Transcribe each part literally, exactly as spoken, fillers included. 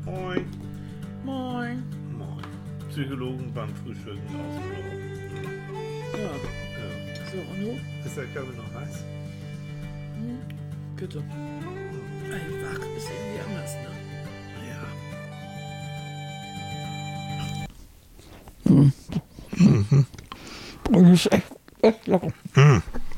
Moin. Moin. Moin. Psychologen beim Frühstücken ausgelaufen. Ja. Ja. So, und du? Ist der Kaffee noch heiß? Hm? Bitte. Hm. Ey, wach ist irgendwie anders, ne? Ja. Hm. Mhm. Und das ist echt, echt lecker. Hm.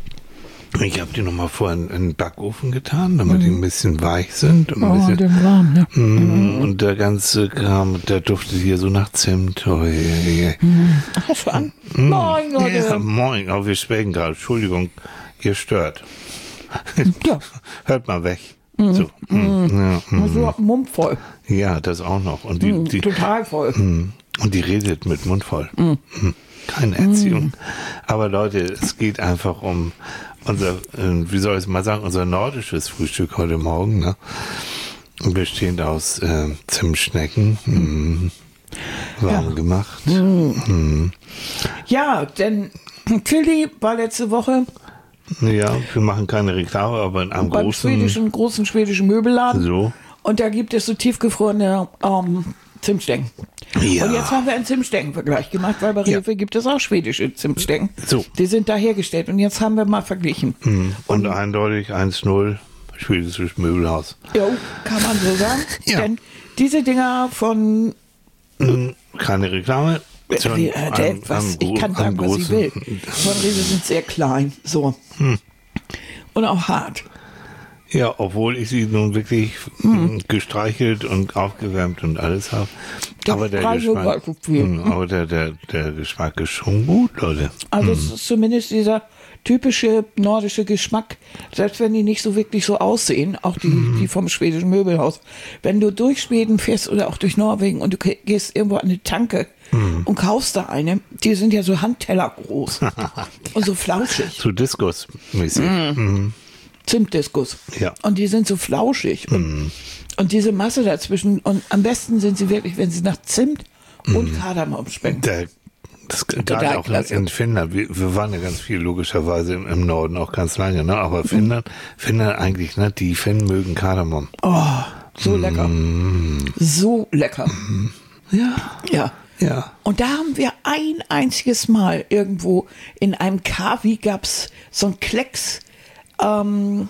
Ich habe die nochmal vorher in den Backofen getan, damit mhm. die ein bisschen weich sind. Und, ein oh, bisschen, den warm, ja. Mm, und der ganze Kram, der duftet hier so nach Zimt. Oh, je, je. Mhm. Hast du an? Mm. Moin, Leute. Ja, moin. Aber wir schwelgen gerade. Entschuldigung, ihr stört. Ja. Hört mal weg. Mhm. So. Mhm. Ja, mm. So Mund voll. Ja, das auch noch. Und die, Mhm. die, Total voll. Mm. Und die redet mit Mund voll. Mhm. Keine Erziehung. Aber Leute, es geht einfach um unser, äh, wie soll ich es mal sagen, unser nordisches Frühstück heute Morgen, ne? Bestehend aus äh, Zimtschnecken, mm, warm Ja. gemacht. Mhm. Mm. Ja, denn Tilly war letzte Woche Ja, wir machen keine Reklame, aber in einem beim großen, schwedischen, großen schwedischen Möbelladen. so. Und da gibt es so tiefgefrorene ähm, Zimtstecken. Ja. Und jetzt haben wir einen Zimtsteckenvergleich gemacht, weil bei Ja. Rewe gibt es auch schwedische Zimtstecken. So. Die sind da hergestellt. Und jetzt haben wir mal verglichen. Mm. Und eindeutig eins null, schwedisches Möbelhaus. Jo, kann man so sagen. Ja. Denn diese Dinger von Mm, Keine Reklame. Äh, sondern äh, der, ein- was, ein ich gro- kann ein sagen, was ich will. großen- Von Rewe sind sehr klein. So. Hm. Und auch hart. Ja, obwohl ich sie nun wirklich Mhm. gestreichelt und aufgewärmt und alles habe. Der Aber der Streichel Geschmack, war so viel. Mm, aber der, der, der Geschmack ist schon gut, Leute. Also es ist zumindest dieser typische nordische Geschmack, selbst wenn die nicht so wirklich so aussehen, auch die, die vom schwedischen Möbelhaus. Wenn du durch Schweden fährst oder auch durch Norwegen und du ge- gehst irgendwo an eine Tanke und kaufst da eine, die sind ja so Handteller groß und so flauschig. So Diskus-mäßig. Mhm. Zimtdiskus. Ja. Und die sind so flauschig. Und, und diese Masse dazwischen, und am besten sind sie wirklich, wenn sie nach Zimt und Kardamom schmecken. Der, das Total gerade auch klasse. in Finnland. Wir, wir waren ja ganz viel logischerweise im, im Norden auch ganz lange, ne? Aber Finnland, Finnland eigentlich, ne? Die Finnen mögen Kardamom. Oh, so lecker. So lecker. Ja. Ja. Ja. Und da haben wir ein einziges Mal irgendwo in einem Kavi gab's so ein Klecks ähm,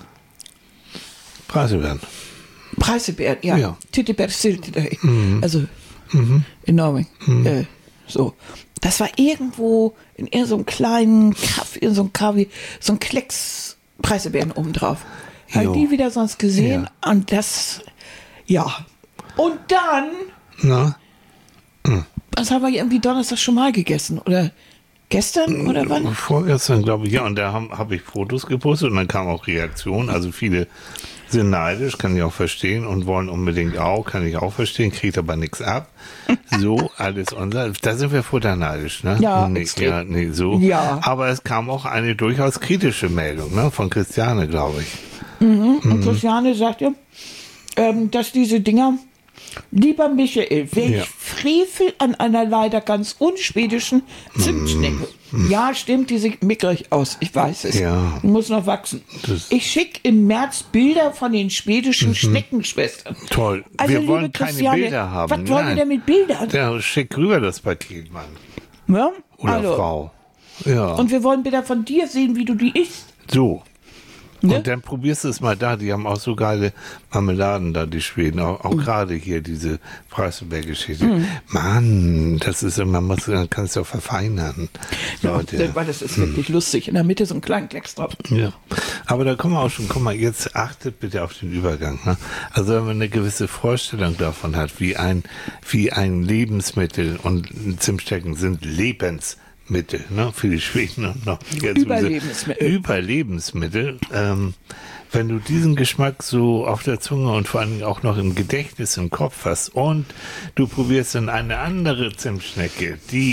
Preise werden. Preisebär, ja. Ja. Tittebär Siltidei. Also in Norwegen. Äh, so. Das war irgendwo in irgendeinem kleinen Kaff, in so einem Kavi, so ein Klecks Preisebären obendrauf. Jo. Haben die wieder sonst gesehen und das, ja. Und dann, Na? das haben wir irgendwie Donnerstag schon mal gegessen, oder gestern, oder wann? Vorgestern, glaube ich, ja. Und da habe hab ich Fotos gepostet und dann kam auch Reaktion. Also viele sind neidisch, kann ich auch verstehen und wollen unbedingt auch, kann ich auch verstehen, kriegt aber nichts ab. So, alles unser. Da sind wir futterneidisch, ne? Ja, nee, extrem. ja, nee, so. Ja. Aber es kam auch eine durchaus kritische Meldung, ne? Von Christiane, glaube ich. Und Christiane sagte, ähm, dass diese Dinger, lieber Michael, welch Ja. Frevel an einer leider ganz unschwedischen Zimtschnecke. Ja, stimmt, die sieht mickrig aus, ich weiß es. Ja. Muss noch wachsen. Das- Ich schicke im März Bilder von den schwedischen Schneckenschwestern. Toll. Also, wir liebe wollen keine Christiane, Bilder haben. was wollen wir Nein. denn mit Bildern? Ja, schick rüber das Paket, Mann. Ja? Oder Also, Frau. Ja. und wir wollen Bilder von dir sehen, wie du die isst. so. Ne? Und dann probierst du es mal da. Die haben auch so geile Marmeladen da, die Schweden. Auch, Mhm. auch gerade hier diese Preiselbeer-Geschichte. Mann, das ist immer, man muss, man kann es ja auch verfeinern. Leute. Weil das ist wirklich lustig. In der Mitte so ein kleiner Klecks drauf. Ja. Aber da kommen wir auch schon, guck mal, jetzt achtet bitte auf den Übergang. Ne? Also wenn man eine gewisse Vorstellung davon hat, wie ein, wie ein Lebensmittel und Zimtstecken sind Lebensmittel. Mittel, ne, für die Schweden und noch Überlebensmittel. Überlebensmittel. Ähm, wenn du diesen Geschmack so auf der Zunge und vor allem auch noch im Gedächtnis im Kopf hast und du probierst dann eine andere Zimtschnecke, die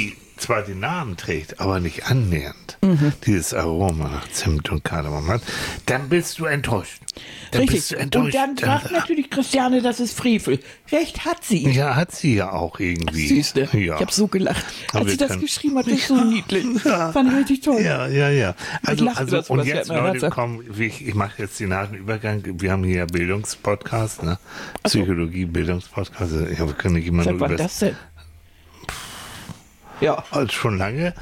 zwar den Namen trägt, aber nicht annähernd mhm. dieses Aroma nach Zimt und Kardamom hat, dann bist du enttäuscht. Dann Richtig. bist du enttäuscht. Und dann sagt natürlich Christiane, das ist Frevel. Recht hat sie. Ja, hat sie ja auch irgendwie. Süß, ne? Ja. Ich habe so gelacht. Aber Als sie das können- geschrieben hat, das ist so niedlich. Fand ich richtig toll. Ja, ja, ja. Also, lache also über sowas und ja jetzt, immer, Leute, Herzog. komm, ich, ich mache jetzt den nahen Übergang. Wir haben hier ja Bildungspodcast, ne? Psychologie, Bildungspodcast. Ja, wir können nicht immer Seit nur wann über das denn? Ja. Also schon lange.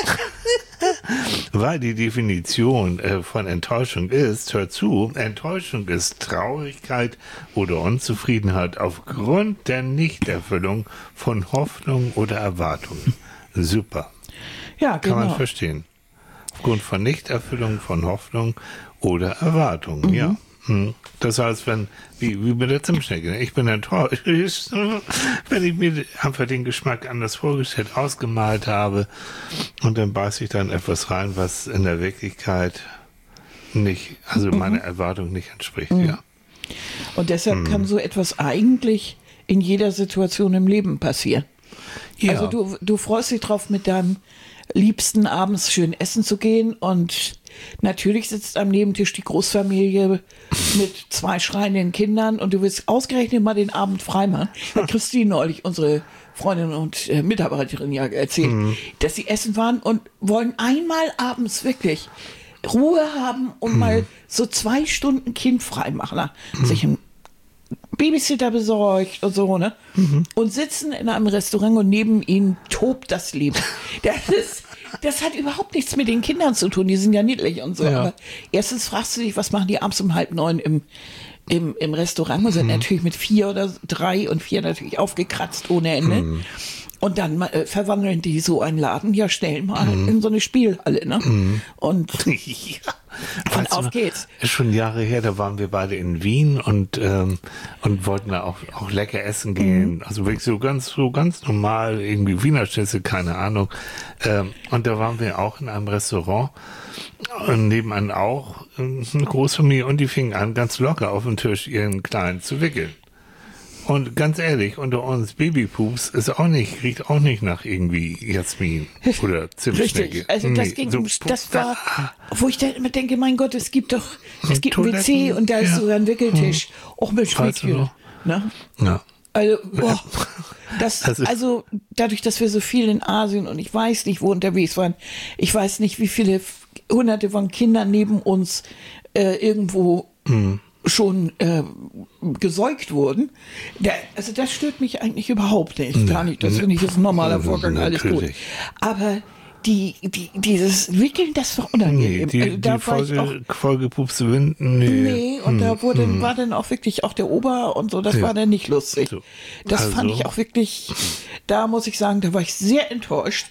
Weil die Definition äh, von Enttäuschung ist, hör zu, Enttäuschung ist Traurigkeit oder Unzufriedenheit aufgrund der Nichterfüllung von Hoffnung oder Erwartungen. Super. Ja, Kann man genau. verstehen. Aufgrund von Nichterfüllung von Hoffnung oder Erwartungen, Mhm. ja. Hm. Das heißt, wenn, wie, wie bei der Zimtschnecke, ne? Ich bin enttäuscht, wenn ich mir einfach den Geschmack anders vorgestellt, ausgemalt habe und dann beiße ich dann etwas rein, was in der Wirklichkeit nicht, also Mhm. meiner Erwartung nicht entspricht, ja. Und deshalb Hm. kann so etwas eigentlich in jeder Situation im Leben passieren. Ja. Also du, du freust dich drauf, mit deinem Liebsten abends schön essen zu gehen und natürlich sitzt am Nebentisch die Großfamilie mit zwei schreienden Kindern und du willst ausgerechnet mal den Abend freimachen. Hat Christine neulich, unsere Freundin und äh, Mitarbeiterin, ja erzählt, Mhm. dass sie essen waren und wollen einmal abends wirklich Ruhe haben und Mhm. mal so zwei Stunden Kind freimachen. Sich ein Babysitter besorgt und so, ne? Mhm. Und sitzen in einem Restaurant und neben ihnen tobt das Leben. Das ist, das hat überhaupt nichts mit den Kindern zu tun, die sind ja niedlich und so. Ja. Aber erstens fragst du dich, was machen die abends um halb neun im, im, im Restaurant und sind Mhm. natürlich mit vier oder drei und vier natürlich aufgekratzt ohne Ende. Mhm. Und dann äh, verwandeln die so einen Laden ja schnell mal Mhm. in so eine Spielhalle, ne? Und Ja. Von Weißt du auf noch, geht's. Ist schon Jahre her, da waren wir beide in Wien und, ähm, und wollten da auch, auch lecker essen gehen. Mhm. Also wirklich so ganz, so ganz normal, irgendwie Wiener Schnitzel, keine Ahnung. Ähm, und da waren wir auch in einem Restaurant und nebenan auch äh, eine Großfamilie und die fingen an, ganz locker auf dem Tisch ihren Kleinen zu wickeln. Und ganz ehrlich, unter uns Babypups ist auch nicht, riecht auch nicht nach irgendwie Jasmin oder Zimtschnecke. Richtig, also das Nee, ging, so- das war, wo ich dann immer denke, mein Gott, es gibt doch, es gibt ein W C Toiletten, und da ist ja. sogar ein Wickeltisch. Auch mit Weißt du Schmiedchen. noch? Ne? Ja. Also, boah, das, Also- also dadurch, dass wir so viel in Asien und ich weiß nicht, wo unterwegs waren, ich weiß nicht, wie viele hunderte von Kindern neben uns äh, irgendwo Mhm. schon äh, gesäugt wurden. Da, also das stört mich eigentlich überhaupt nicht. Gar nicht. Das finde ich ist ein normaler Vorgang, alles gut. Natürlich. Aber die, die, dieses Wickeln, das war Nee, unangenehm. die, also, die da war ich auch, Folge, Folgepupse Winden, nee. nee, und da wurde, war dann auch wirklich auch der Ober und so, das Ja. war dann nicht lustig. So. Das Also- fand ich auch wirklich, da muss ich sagen, da war ich sehr enttäuscht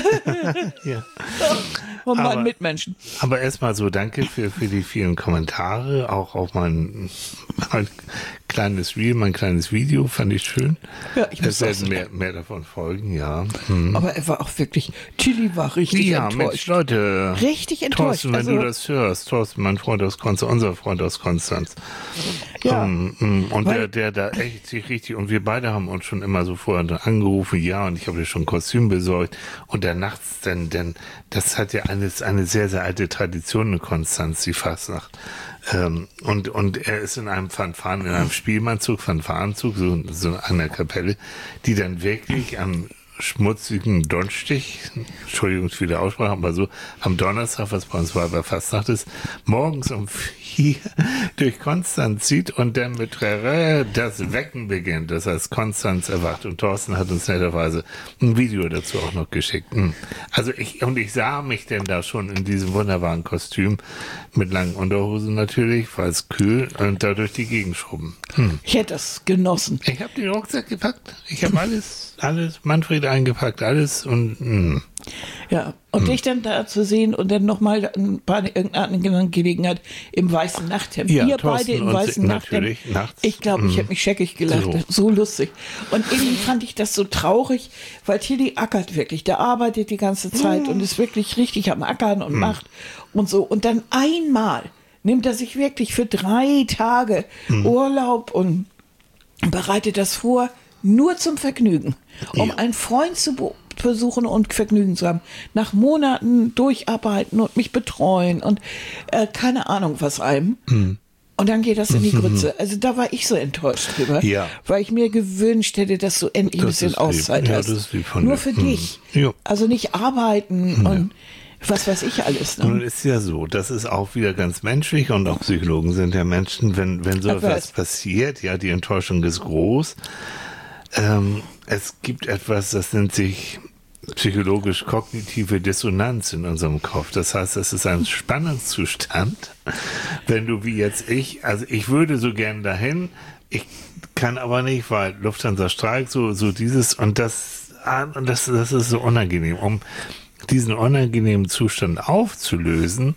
Ja. von Aber- meinen Mitmenschen. Aber erstmal so danke für, für die vielen Kommentare, auch auf mein, mein kleines Reel, mein kleines Video, fand ich schön. Ja, ich muss Es auch werden sagen. mehr, mehr davon folgen, ja. Hm. Aber er war auch wirklich, Chili war richtig Ja, Mensch, enttäuscht. Leute. Richtig enttäuscht. Thorsten, wenn Also- du das hörst, Thorsten, mein Freund aus Konstanz, unser Freund aus Konstanz. Ja. Ähm, ähm, und Weil- der, der da echt sich richtig, und wir beide haben uns schon immer so vorher angerufen, ja, und ich habe dir schon ein Kostüm besorgt. Und dann nachts, denn, denn, das hat ja eine, eine sehr, sehr alte Tradition in Konstanz, die Fastnacht. Ähm, und, und er ist in einem Fanfaren, in einem Spielmannzug, Fanfarenzug, so, so einer Kapelle, die dann wirklich am schmutzigen Donnerstag, Entschuldigung für die Aussprache, aber so am Donnerstag, was bei uns war, bei Fastnacht ist, morgens um vier durch Konstanz zieht und dann mit Trerä das Wecken beginnt. Das heißt, Konstanz erwacht und Thorsten hat uns netterweise ein Video dazu auch noch geschickt. Hm. Also ich, und ich sah mich denn da schon in diesem wunderbaren Kostüm mit langen Unterhosen natürlich, weil es kühl und da durch die Gegend schrubben. Hm. Ich hätte das genossen. Ich habe den Rucksack gepackt. Ich habe alles, alles, Manfred eingepackt, alles und mh. Ja, und dich dann da zu sehen und dann nochmal bei irgendeiner anderen Gelegenheit im weißen Nachthemd. Ja, Ihr Thorsten beide im und weißen sie- Nachthemd. natürlich, nachts. Ich glaube, ich Mhm. hätte mich scheckig gelacht. So. So. lustig. Und irgendwie fand ich das so traurig, weil Tilly ackert wirklich. Der arbeitet die ganze Zeit und ist wirklich richtig am Ackern und macht und so. Und dann einmal nimmt er sich wirklich für drei Tage Urlaub und bereitet das vor, nur zum Vergnügen, um Ja. einen Freund zu, be versuchen und Vergnügen zu haben. Nach Monaten durcharbeiten und mich betreuen und äh, keine Ahnung was einem. Mhm. Und dann geht das in die Grütze. Also da war ich so enttäuscht drüber, ja. weil ich mir gewünscht hätte, dass du endlich das ein bisschen Auszeit ja, hast. Das ist lieb von Nur dir. für hm. dich. Ja. Also nicht arbeiten ja. und was weiß ich alles. Ne? Nun ist ja so, das ist auch wieder ganz menschlich und auch Psychologen sind ja Menschen, wenn, wenn so etwas passiert, ja, die Enttäuschung ist groß. Ähm, es gibt etwas, das nennt sich psychologisch-kognitive Dissonanz in unserem Kopf. Das heißt, es ist ein Spannungszustand, wenn du wie jetzt ich, also ich würde so gern dahin, ich kann aber nicht, weil Lufthansa streikt, so, so dieses und das, und das, das ist so unangenehm. Um diesen unangenehmen Zustand aufzulösen,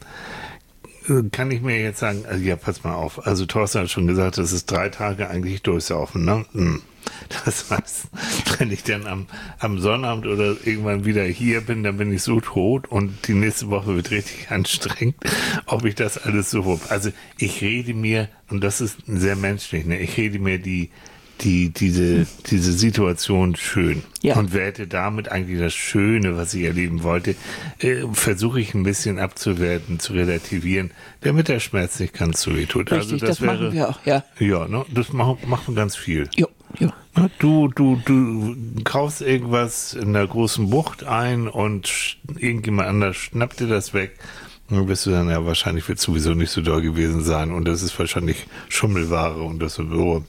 kann ich mir jetzt sagen, also ja, pass mal auf, also Thorsten hat schon gesagt, das ist drei Tage eigentlich durchsaufen, ne? Das heißt, wenn ich dann am, am Sonnabend oder irgendwann wieder hier bin, dann bin ich so tot und die nächste Woche wird richtig anstrengend, ob ich das alles so, also ich rede mir, und das ist sehr menschlich, ne? Ich rede mir die die, diese, diese Situation schön. Ja. Und werte damit eigentlich das Schöne, was ich erleben wollte, äh, versuche ich ein bisschen abzuwerten, zu relativieren, damit der Schmerz nicht ganz so weh tut. Richtig, also das, das wäre, machen wir auch, ja. Ja, ne, das machen, machen ganz viel. Jo, jo. Du, du, du kaufst irgendwas in der großen Bucht ein und irgendjemand anders schnappt dir das weg. Dann wirst du dann, ja, wahrscheinlich wird es sowieso nicht so doll gewesen sein und das ist wahrscheinlich Schummelware und das so.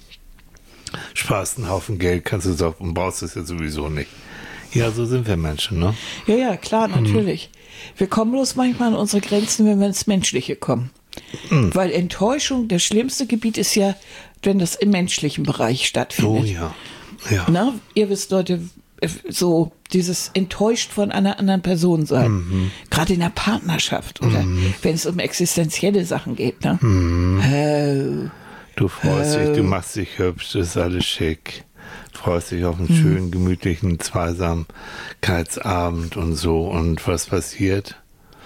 Sparst einen Haufen Geld, kannst du sagen, und brauchst es ja sowieso nicht. Ja, so sind wir Menschen, ne? Ja, ja, klar, natürlich. Mhm. Wir kommen bloß manchmal an unsere Grenzen, wenn wir ins Menschliche kommen. Mhm. Weil Enttäuschung, das schlimmste Gebiet ist ja, wenn das im menschlichen Bereich stattfindet. Oh ja, ja. Na, ihr wisst, Leute, so dieses enttäuscht von einer anderen Person sein. Mhm. Gerade in der Partnerschaft oder mhm. wenn es um existenzielle Sachen geht, ne? Mhm. Äh, Du freust äh, dich, du machst dich hübsch, das ist alles schick. Du freust dich auf einen mh. schönen, gemütlichen Zweisamkeitsabend und so. Und was passiert?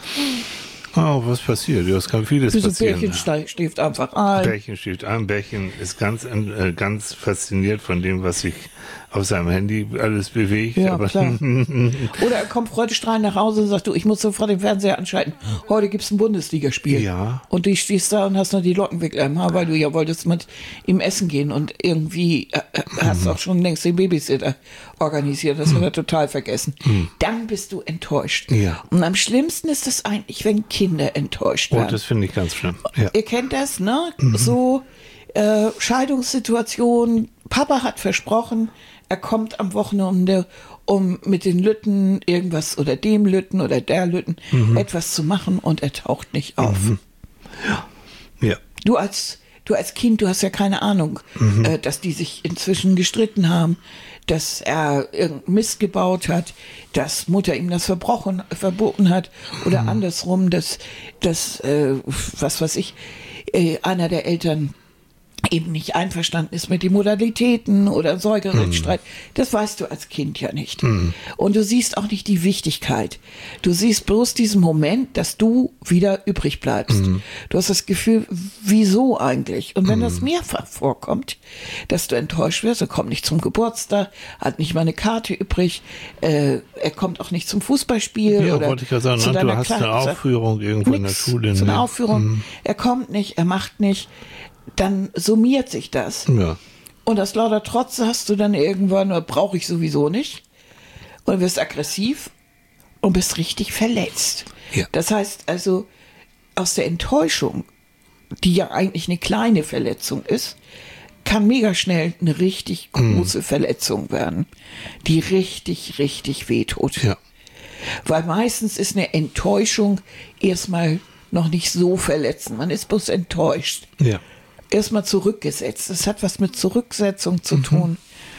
Oh, was passiert? Ja, es kann vieles Wieso passieren. Bärchen schläft einfach ein. Bärchen schläft ein. Bärchen ist ganz, äh, ganz fasziniert von dem, was sich auf seinem Handy alles bewegt. Ja, aber klar. Oder er kommt freudestrahlend nach Hause und sagt, du, ich muss sofort den Fernseher anschalten. Heute gibt's ein Bundesligaspiel. Ja. Und du stehst da und hast noch die Lockenwickler im Haar, weil du ja wolltest mit ihm essen gehen und irgendwie äh, hast mhm. auch schon längst den Babysitter organisiert. Das mhm. hat er total vergessen. Mhm. Dann bist du enttäuscht. Ja. Und am schlimmsten ist es eigentlich, wenn Kinder enttäuscht werden. Oh, das finde ich ganz schlimm. Ja. Ihr kennt das, ne? Mhm. So äh, Scheidungssituation. Papa hat versprochen, er kommt am Wochenende, um mit den Lütten irgendwas oder dem Lütten oder der Lütten mhm. etwas zu machen und er taucht nicht auf. Mhm. Ja. Ja. Du als, du als Kind, du hast ja keine Ahnung, mhm. äh, dass die sich inzwischen gestritten haben, dass er irgendeinen Mist gebaut hat, dass Mutter ihm das verbrochen, verboten hat oder mhm. andersrum, dass, dass äh, was weiß ich, äh, einer der Eltern eben nicht einverstanden ist mit den Modalitäten oder Säugerechtsstreit. Mm. Das weißt du als Kind ja nicht. Mm. Und du siehst auch nicht die Wichtigkeit. Du siehst bloß diesen Moment, dass du wieder übrig bleibst. Mm. Du hast das Gefühl, wieso eigentlich? Und wenn mm. das mehrfach vorkommt, dass du enttäuscht wirst, er kommt nicht zum Geburtstag, hat nicht mal eine Karte übrig, äh, er kommt auch nicht zum Fußballspiel. Ja, oder wollte ich ja sagen, zu du hast Klasse. Eine Aufführung irgendwo Nix, in der Schule. So eine Aufführung. Mm. Er kommt nicht, er macht nicht. Dann summiert sich das. Ja. Und das lauter Trotz hast du dann irgendwann, brauche ich sowieso nicht. Und wirst aggressiv und bist richtig verletzt. Ja. Das heißt also, aus der Enttäuschung, die ja eigentlich eine kleine Verletzung ist, kann mega schnell eine richtig große mm. Verletzung werden, die richtig, richtig wehtut. Ja. Weil meistens ist eine Enttäuschung erstmal noch nicht so verletzend. Man ist bloß enttäuscht. Ja. Erstmal zurückgesetzt. Das hat was mit Zurücksetzung zu mhm. tun.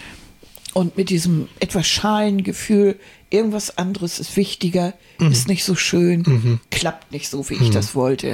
Und mit diesem etwas schalen Gefühl, irgendwas anderes ist wichtiger, mhm. ist nicht so schön, mhm. klappt nicht so, wie ich mhm. das wollte.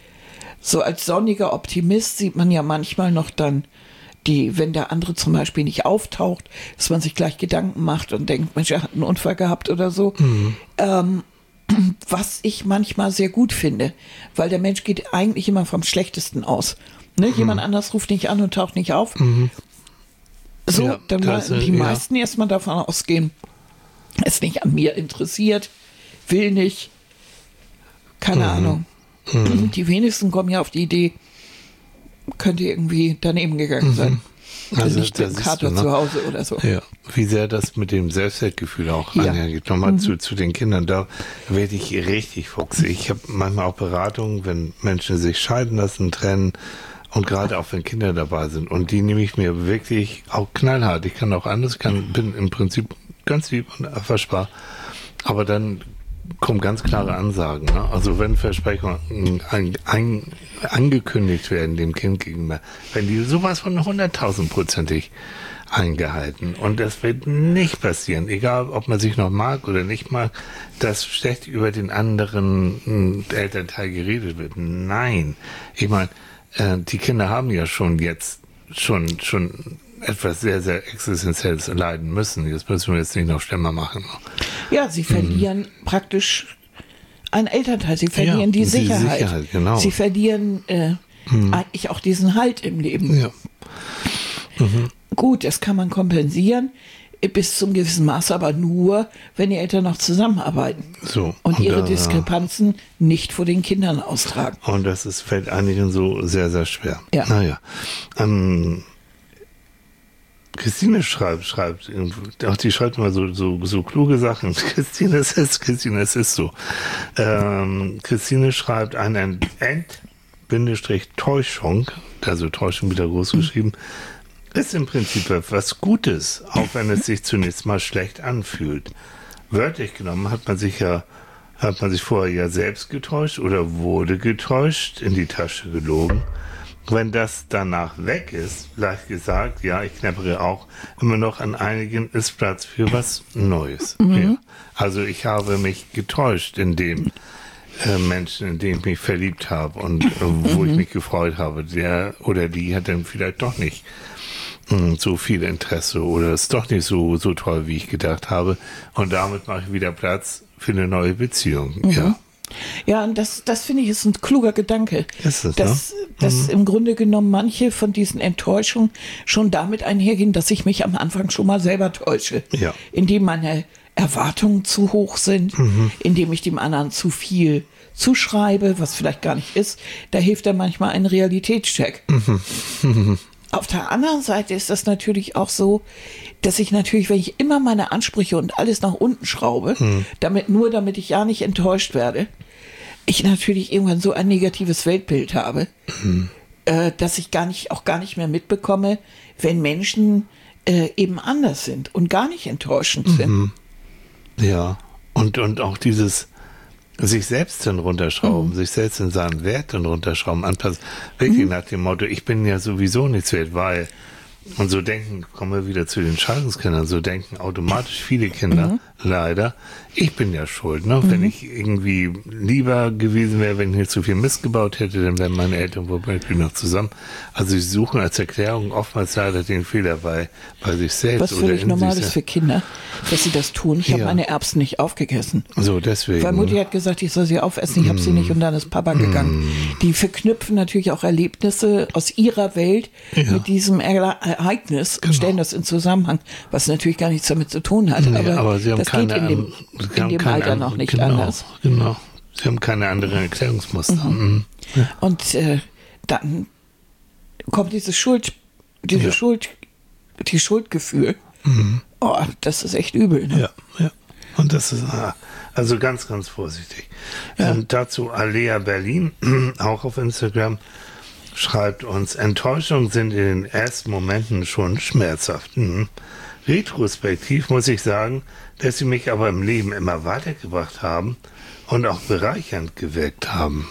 So als sonniger Optimist sieht man ja manchmal noch dann, die, wenn der andere zum Beispiel nicht auftaucht, dass man sich gleich Gedanken macht und denkt, Mensch, er hat einen Unfall gehabt oder so. Mhm. Ähm, was ich manchmal sehr gut finde, weil der Mensch geht eigentlich immer vom Schlechtesten aus. Ne? Mhm. Jemand anders ruft nicht an und taucht nicht auf. Mhm. So, ja, dann werden die ja. meisten erstmal davon ausgehen, ist nicht an mir interessiert, will nicht, keine Mhm. Ahnung. Mhm. Die wenigsten kommen ja auf die Idee, könnte irgendwie daneben gegangen sein. Also Also, nicht da mit dem siehst Kater du, ne? zu Hause oder so. Ja, wie sehr das mit dem Selbstwertgefühl auch Ja. einhergeht. Nochmal zu, zu den Kindern, da werde ich richtig fuchsig. Ich habe manchmal auch Beratungen, wenn Menschen sich scheiden lassen, trennen und gerade auch wenn Kinder dabei sind. Und die nehme ich mir wirklich auch knallhart. Ich kann auch anders, ich kann, bin im Prinzip ganz lieb und erfassbar. Aber dann kommen ganz klare Ansagen. Ne? Also wenn Versprechungen ein, ein, angekündigt werden dem Kind gegenüber, wenn die sowas von hunderttausendprozentig eingehalten und das wird nicht passieren, egal ob man sich noch mag oder nicht mag, dass schlecht über den anderen äh, Elternteil geredet wird. Nein, ich meine, äh, die Kinder haben ja schon jetzt schon schon etwas sehr, sehr Existenzielles leiden müssen. Das müssen wir jetzt nicht noch schlimmer machen. Ja, sie verlieren praktisch einen Elternteil. Sie verlieren Ja, die die Sicherheit. Sicherheit, genau. Sie verlieren äh, eigentlich auch diesen Halt im Leben. Ja. Gut, das kann man kompensieren äh, bis zum gewissen Maß, aber nur, wenn die Eltern noch zusammenarbeiten So. und ihre da- Diskrepanzen nicht vor den Kindern austragen. Und das ist, fällt einigen so sehr, sehr schwer. Ja. Naja. Ähm, Christine schreibt, schreibt, auch die schreibt immer so, so, so kluge Sachen. Christine, es ist, Christine, es ist so. Ähm, Christine schreibt eine End-Täuschung, also Täuschung wieder groß geschrieben, ist im Prinzip etwas Gutes, auch wenn es sich zunächst mal schlecht anfühlt. Wörtlich genommen hat man sich ja, hat man sich vorher ja selbst getäuscht oder wurde getäuscht, in die Tasche gelogen. Wenn das danach weg ist, leicht gesagt, ja, ich knappere auch immer noch an einigen, ist Platz für was Neues. Ja. Also ich habe mich getäuscht in dem äh, Menschen, in den ich mich verliebt habe und äh, wo ich mich gefreut habe. Der oder die hat dann vielleicht doch nicht mh, so viel Interesse oder ist doch nicht so, so toll, wie ich gedacht habe. Und damit mache ich wieder Platz für eine neue Beziehung. Ja. Ja, und das, das finde ich ist ein kluger Gedanke. Ist es, dass, ne? dass im Grunde genommen manche von diesen Enttäuschungen schon damit einhergehen, dass ich mich am Anfang schon mal selber täusche. Ja. Indem meine Erwartungen zu hoch sind, indem ich dem anderen zu viel zuschreibe, was vielleicht gar nicht ist. Da hilft dann manchmal ein Realitätscheck. Auf der anderen Seite ist das natürlich auch so, dass ich natürlich, wenn ich immer meine Ansprüche und alles nach unten schraube, damit nur damit ich ja nicht enttäuscht werde, ich natürlich irgendwann so ein negatives Weltbild habe, äh, dass ich gar nicht, auch gar nicht mehr mitbekomme, wenn Menschen äh, eben anders sind und gar nicht enttäuschend sind. Ja. Und, und auch dieses sich selbst dann runterschrauben, sich selbst in seinen Wert dann runterschrauben, anpassen. Wirklich nach dem Motto, ich bin ja sowieso nichts wert, weil, und so denken, kommen wir wieder zu den Scheidungskindern, so denken automatisch viele Kinder, leider, ich bin ja schuld, ne? Wenn ich irgendwie lieber gewesen wäre, wenn ich nicht so viel Mist gebaut hätte, dann wären meine Eltern wohl bald noch zusammen. Also sie suchen als Erklärung oftmals leider den Fehler bei, bei sich selbst. Was oder völlig in normal sich ist selbst. für Kinder, dass sie das tun. Ich habe Ja. meine Erbsen nicht aufgegessen. So, deswegen. Weil Mutti hat gesagt, ich soll sie aufessen, ich habe sie nicht und dann ist Papa gegangen. Die verknüpfen natürlich auch Erlebnisse aus ihrer Welt Ja. mit diesem Erle- Ereignis und stellen das in Zusammenhang, was natürlich gar nichts damit zu tun hat. Nee, aber, aber sie haben das keine, geht in dem, an- sie in haben dem keine Alter an- noch nicht genau, anders. Genau. Sie haben keine anderen Erklärungsmuster. Mhm. Und äh, dann kommt dieses Schuld, diese Ja. Schuld, die Schuldgefühl. Oh, das ist echt übel. Ne? Ja, ja. Und das ist ah, also ganz, ganz vorsichtig. Ähm, dazu Alea Berlin, auch auf Instagram, schreibt uns, Enttäuschungen sind in den ersten Momenten schon schmerzhaft. Mhm. Retrospektiv muss ich sagen, dass sie mich aber im Leben immer weitergebracht haben und auch bereichernd gewirkt haben.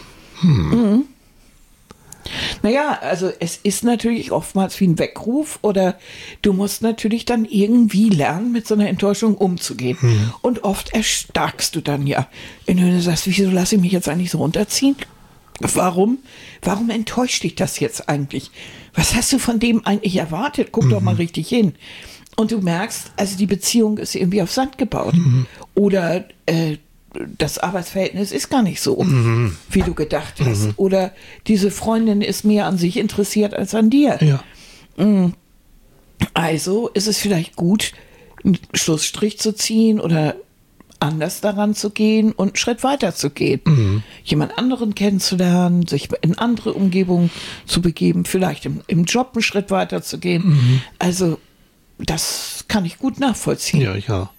Naja, also es ist natürlich oftmals wie ein Weckruf oder du musst natürlich dann irgendwie lernen, mit so einer Enttäuschung umzugehen. Und oft erstarkst du dann ja. Wenn du sagst, wieso lasse ich mich jetzt eigentlich so runterziehen? Warum? Warum enttäuscht dich das jetzt eigentlich? Was hast du von dem eigentlich erwartet? Guck doch mal richtig hin. Und du merkst, also die Beziehung ist irgendwie auf Sand gebaut. Oder äh, das Arbeitsverhältnis ist gar nicht so, wie du gedacht hast. Oder diese Freundin ist mehr an sich interessiert als an dir. Ja. Also ist es vielleicht gut, einen Schlussstrich zu ziehen oder anders daran zu gehen und einen Schritt weiter zu gehen. Mhm. Jemand anderen kennenzulernen, sich in andere Umgebungen zu begeben, vielleicht im, im Job einen Schritt weiter zu gehen. Mhm. Also das kann ich gut nachvollziehen. Ja, ja.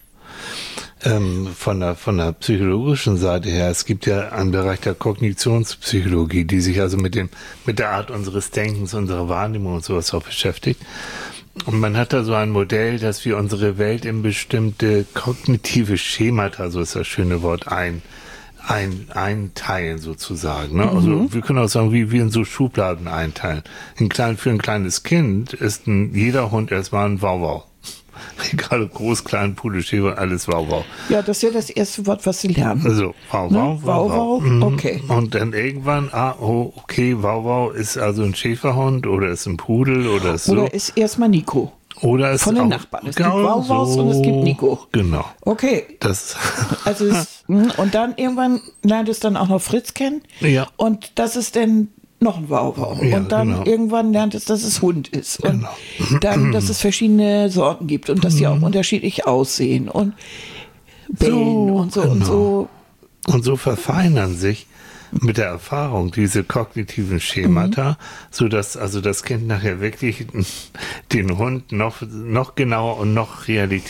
Ähm, von der, von der psychologischen Seite her, es gibt ja einen Bereich der Kognitionspsychologie, die sich also mit dem, mit der Art unseres Denkens, unserer Wahrnehmung und sowas auch beschäftigt. Und man hat da so ein Modell, dass wir unsere Welt in bestimmte kognitive Schemata, so ist das schöne Wort, ein, ein, einteilen sozusagen. Ne? Mhm. Also wir können auch sagen, wie wir in so Schubladen einteilen. Ein klein, für ein kleines Kind ist ein, jeder Hund erstmal ein Wauwau. Egal ob groß, klein, Pudel, Schäfer, alles Wauwau. Ja, das ist ja das erste Wort, was sie lernen. Also Wauwau, ne? Wauwau, mhm. okay. Und dann irgendwann, ah, oh, okay, Wauwau ist also ein Schäferhund oder ist ein Pudel oder ist so. Oder ist erstmal Nico. Oder ist von den auch, Nachbarn. Es gibt Wauwaus so, und es gibt Nico. Genau. Okay. Das also es, und dann irgendwann lernt es dann auch noch Fritz kennen. Ja. Und das ist dann noch ein Wauwau. Ja, und dann genau. irgendwann lernt es, dass es Hund ist. Und genau. dann, dass es verschiedene Sorten gibt und dass die auch unterschiedlich aussehen und bellen so, und so genau. und so. Und so verfeinern sich mit der Erfahrung diese kognitiven Schemata, mhm. so dass also das Kind nachher wirklich den Hund noch, noch genauer und noch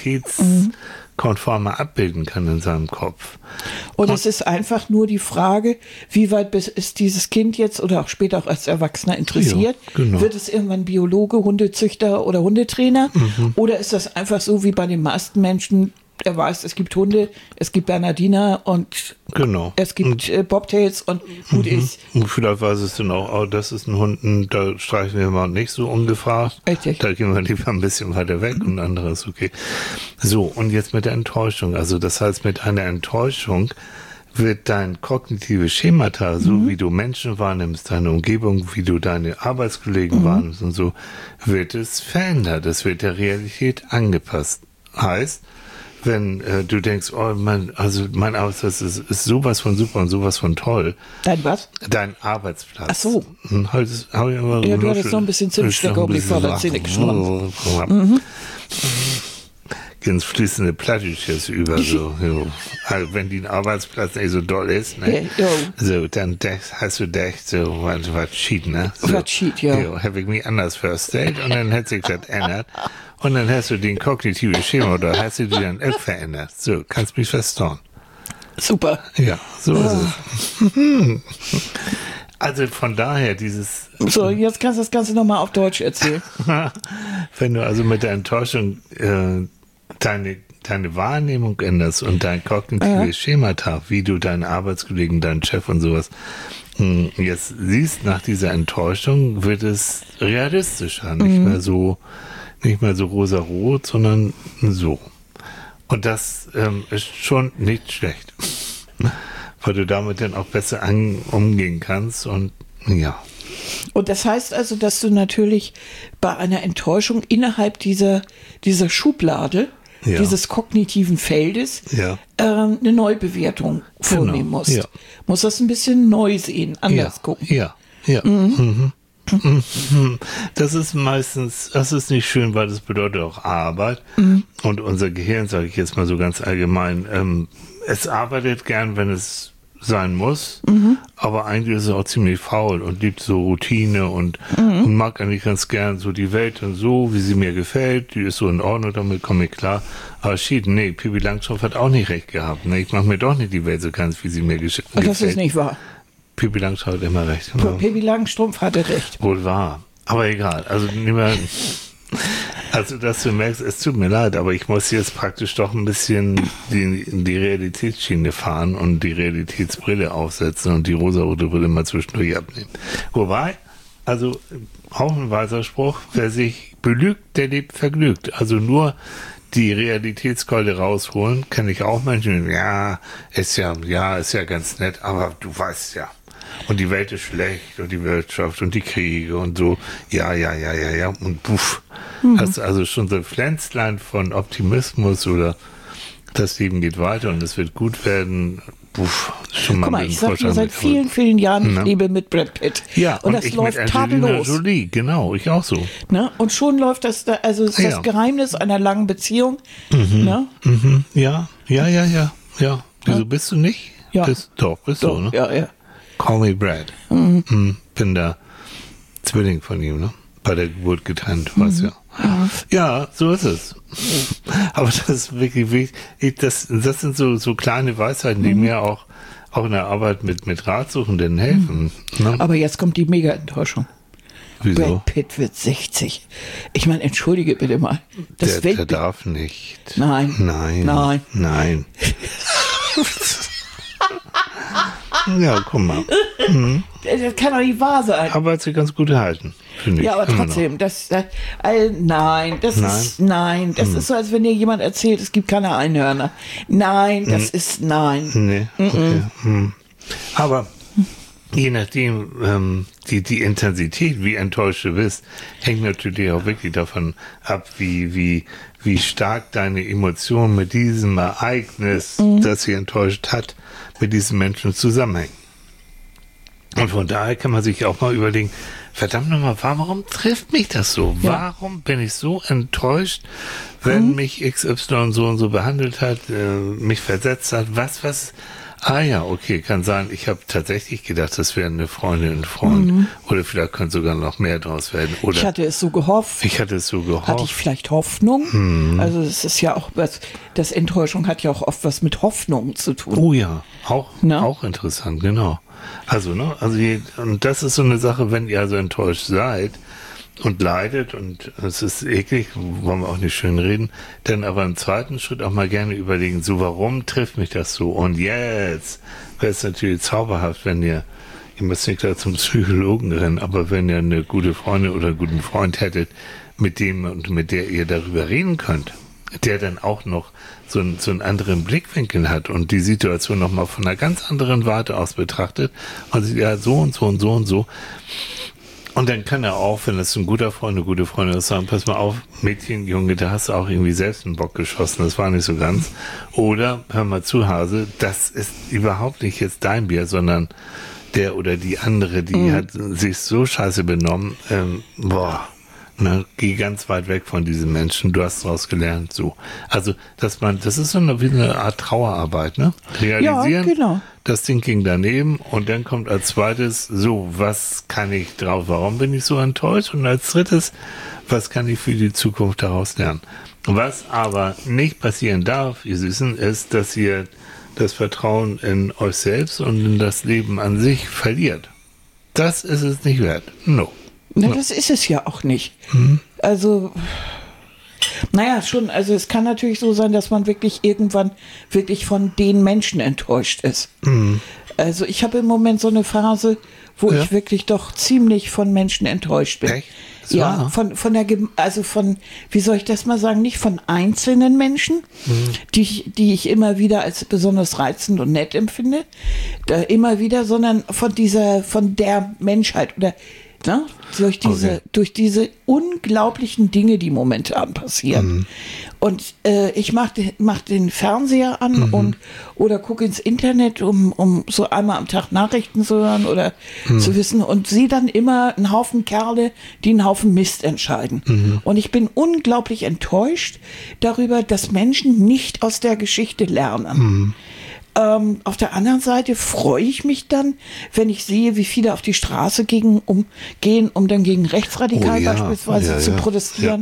realitätskonformer abbilden kann in seinem Kopf. Und, und es ist einfach nur die Frage, wie weit ist dieses Kind jetzt oder auch später auch als Erwachsener interessiert? Ja, genau. Wird es irgendwann Biologe, Hundezüchter oder Hundetrainer? Mhm. Oder ist das einfach so wie bei den meisten Menschen, er weiß, es gibt Hunde, es gibt Bernardiner und genau. es gibt äh, Bobtails und gut mhm. ist. Und vielleicht weiß es dann auch, oh, das ist ein Hund, da streichen wir mal nicht so ungefragt. Richtig. Da gehen wir lieber ein bisschen weiter weg und anderes, okay. So, und jetzt mit der Enttäuschung. Also das heißt, mit einer Enttäuschung wird dein kognitives Schemata, so mhm. wie du Menschen wahrnimmst, deine Umgebung, wie du deine Arbeitskollegen mhm. wahrnimmst und so, wird es verändert. Es wird der Realität angepasst. Heißt, wenn äh, du denkst, oh mein, also mein Arbeitsplatz ist, ist sowas von super und sowas von toll. Dein was? Dein Arbeitsplatz. Ach so. Hm, halt, hab ich immer ja, du hattest noch ein bisschen Zimtstecker um die Vorderzähne geschwommen. Mhm. Ins fließende Plattdeutsch jetzt über, so, jo. Also, wenn die Arbeitsplatz nicht so doll ist, ne? Ja, so, dann denkst, hast du gedacht, so, was, was schied, ne? So, was schied, ja. Jo, habe ich mich anders verstellt und dann hat sich das ändert. Und dann hast du den kognitiven Schema oder hast du die dann auch verändert. So, kannst mich verstauen. Super. Ja, so oh. ist es. Also von daher dieses... So, jetzt kannst du das Ganze nochmal auf Deutsch erzählen. Wenn du also mit der Enttäuschung äh, deine, deine Wahrnehmung änderst und dein kognitives ja. Schemata, wie du deinen Arbeitskollegen, deinen Chef und sowas mh, jetzt siehst nach dieser Enttäuschung, wird es realistischer, nicht mhm. mehr so nicht mehr so rosa-rot, sondern so. Und das ähm, ist schon nicht schlecht, weil du damit dann auch besser an, umgehen kannst und ja. Und das heißt also, dass du natürlich bei einer Enttäuschung innerhalb dieser, dieser Schublade, ja. dieses kognitiven Feldes, ja. ähm, eine Neubewertung vornehmen genau. musst. Ja. Musst das ein bisschen neu sehen, anders ja. gucken. Ja, ja. Mhm. Mhm. Das ist meistens, das ist nicht schön, weil das bedeutet auch Arbeit. Mhm. Und unser Gehirn, sage ich jetzt mal so ganz allgemein, ähm, es arbeitet gern, wenn es sein muss, mhm. aber eigentlich ist es auch ziemlich faul und liebt so Routine und, mhm. und mag eigentlich ganz gern so die Welt und so, wie sie mir gefällt, die ist so in Ordnung, damit komme ich klar. Aber shit, nee, Pippi Langstrumpf hat auch nicht recht gehabt. Ne? Ich mache mir doch nicht die Welt so ganz, wie sie mir gesch- gefällt. Das ist nicht wahr. Pippi Langstrumpf hat immer recht. Ja. Pippi Langstrumpf hatte recht. Wohl wahr. Aber egal. Also, wir, also, dass du merkst, es tut mir leid, aber ich muss jetzt praktisch doch ein bisschen die, die Realitätsschiene fahren und die Realitätsbrille aufsetzen und die rosarote Brille mal zwischendurch abnehmen. Wobei, also, auch ein weiser Spruch, wer sich belügt, der lebt vergnügt. Also nur die Realitätskeule rausholen, kenne ich auch Menschen, ja, ist ja, ja, ist ja ganz nett, aber du weißt ja. Und die Welt ist schlecht und die Wirtschaft und die Kriege und so. Ja, ja, ja, ja, ja. Und puff. Mhm. Hast du also schon so ein Pflänzlein von Optimismus oder das Leben geht weiter und es wird gut werden. puff, schon mal Guck mal, mit ich dem sag dir Vorstand seit mit- vielen, vielen Jahren, ich Na? lebe mit Brad Pitt. Ja, und, das ich läuft mit Angelina tadellos. Jolie, genau, ich auch so. Ne? Und schon läuft das, da, also ist Ja. das Geheimnis einer langen Beziehung. Ne? Mhm, ja, ja, ja, ja, ja. Wieso bist du nicht? Ja. Bist, doch, bist So, du, ne? ja, ja. Call me Brad. Mhm. Bin der Zwilling von ihm, ne? Bei der Geburt getrennt, weißt ja. Ja, so ist es. Aber das ist wirklich wichtig. Ich, das, das sind so, so kleine Weisheiten, die mir auch, auch in der Arbeit mit, mit Ratsuchenden helfen. Ne? Aber jetzt kommt die Mega-Enttäuschung. Wieso? Brad Pitt wird sechzig. Ich meine, entschuldige bitte mal. Das Der, Welt der darf nicht. Nein. Nein. Nein. Nein. Ja, guck mal. Das kann doch nicht wahr sein. Aber hat sich ganz gut gehalten, finde ich. Ja, aber Immer noch. trotzdem, das, das äh, nein, das Nein? ist nein, das ist so, als wenn dir jemand erzählt, es gibt keine Einhörner. Nein, das ist nein. Nee, okay. Hm. Aber je nachdem, ähm, die, die Intensität, wie enttäuscht du bist, hängt natürlich auch wirklich davon ab, wie, wie, wie stark deine Emotionen mit diesem Ereignis, das sie enttäuscht hat, mit diesen Menschen zusammenhängen. Und von daher kann man sich auch mal überlegen, verdammt nochmal, warum trifft mich das so? Ja. Warum bin ich so enttäuscht, wenn mich X Y so und so behandelt hat, äh, mich versetzt hat? Was, was? Ah ja, okay, kann sein, ich habe tatsächlich gedacht, das wäre eine Freundin, ein Freund. Oder vielleicht könnte sogar noch mehr draus werden. Oder Ich hatte es so gehofft. ich hatte es so Hatte ich gehofft. vielleicht Hoffnung? Also es ist ja auch was, das Enttäuschung hat ja auch oft was mit Hoffnung zu tun. Oh ja, auch, Ne? auch interessant, genau. Also, ne, also, je, und das ist so eine Sache, wenn ihr also enttäuscht seid und leidet und es ist eklig, wollen wir auch nicht schön reden, dann aber im zweiten Schritt auch mal gerne überlegen, so, warum trifft mich das so? Und jetzt wäre es natürlich zauberhaft, wenn ihr, ihr müsst nicht gleich zum Psychologen rennen, aber wenn ihr eine gute Freundin oder einen guten Freund hättet, mit dem und mit der ihr darüber reden könnt, der dann auch noch so, ein, so einen anderen Blickwinkel hat und die Situation nochmal von einer ganz anderen Warte aus betrachtet und sieht, ja, so und so und so und so. Und dann kann er auch, wenn das ein guter Freund, eine gute Freundin ist, sagen, pass mal auf, Mädchen, Junge, da hast du auch irgendwie selbst einen Bock geschossen, das war nicht so ganz. Oder, hör mal zu, Hase, das ist überhaupt nicht jetzt dein Bier, sondern der oder die andere, die Mhm. hat sich so scheiße benommen, ähm, boah, ne, geh ganz weit weg von diesen Menschen, du hast daraus gelernt, so. Also, dass man, das ist so eine, wie eine Art Trauerarbeit, ne? Realisieren, Ja, genau. das Ding ging daneben und dann kommt als zweites, so, was kann ich drauf, warum bin ich so enttäuscht? Und als drittes, was kann ich für die Zukunft daraus lernen? Was aber nicht passieren darf, ihr Süßen, ist, dass ihr das Vertrauen in euch selbst und in das Leben an sich verliert. Das ist es nicht wert. No. Na, das ist es ja auch nicht. Also, naja, schon, also es kann natürlich so sein, dass man wirklich irgendwann wirklich von den Menschen enttäuscht ist. Also ich habe im Moment so eine Phase, wo Ja. ich wirklich doch ziemlich von Menschen enttäuscht bin. Echt? Das Ja, war? von, von der, Gem- also von, wie soll ich das mal sagen, nicht von einzelnen Menschen, die, ich, die ich immer wieder als besonders reizend und nett empfinde, da immer wieder, sondern von dieser, von der Menschheit oder ne, durch diese, Okay. durch diese unglaublichen Dinge, die momentan passieren. Und äh, ich mache mach den Fernseher an und oder gucke ins Internet, um, um so einmal am Tag Nachrichten zu hören oder zu wissen und sehe dann immer einen Haufen Kerle, die einen Haufen Mist entscheiden. Und ich bin unglaublich enttäuscht darüber, dass Menschen nicht aus der Geschichte lernen. Ähm, auf der anderen Seite freue ich mich dann, wenn ich sehe, wie viele auf die Straße gegen, um, gehen, um dann gegen Rechtsradikal Oh ja, beispielsweise ja, zu ja, protestieren.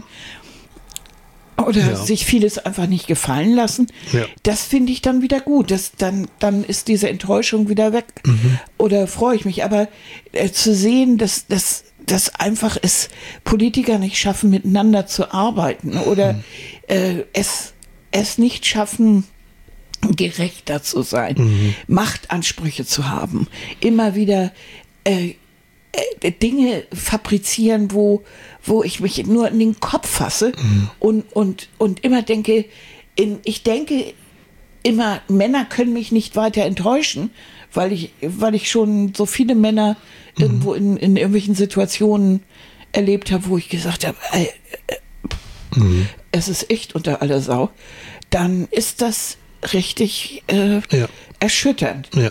Oder Ja. sich vieles einfach nicht gefallen lassen. Ja. Das finde ich dann wieder gut. Das, dann, dann ist diese Enttäuschung wieder weg. Oder freue ich mich. Aber äh, zu sehen, dass, dass, dass einfach es Politiker nicht schaffen, miteinander zu arbeiten oder äh, es, es nicht schaffen, gerechter zu sein, Machtansprüche zu haben, immer wieder äh, äh, Dinge fabrizieren, wo, wo ich mich nur in den Kopf fasse und, und, und immer denke, in, ich denke immer, Männer können mich nicht weiter enttäuschen, weil ich, weil ich schon so viele Männer irgendwo in, in irgendwelchen Situationen erlebt habe, wo ich gesagt habe, äh, äh, es ist echt unter aller Sau, dann ist das richtig äh, Ja. erschütternd. Ja.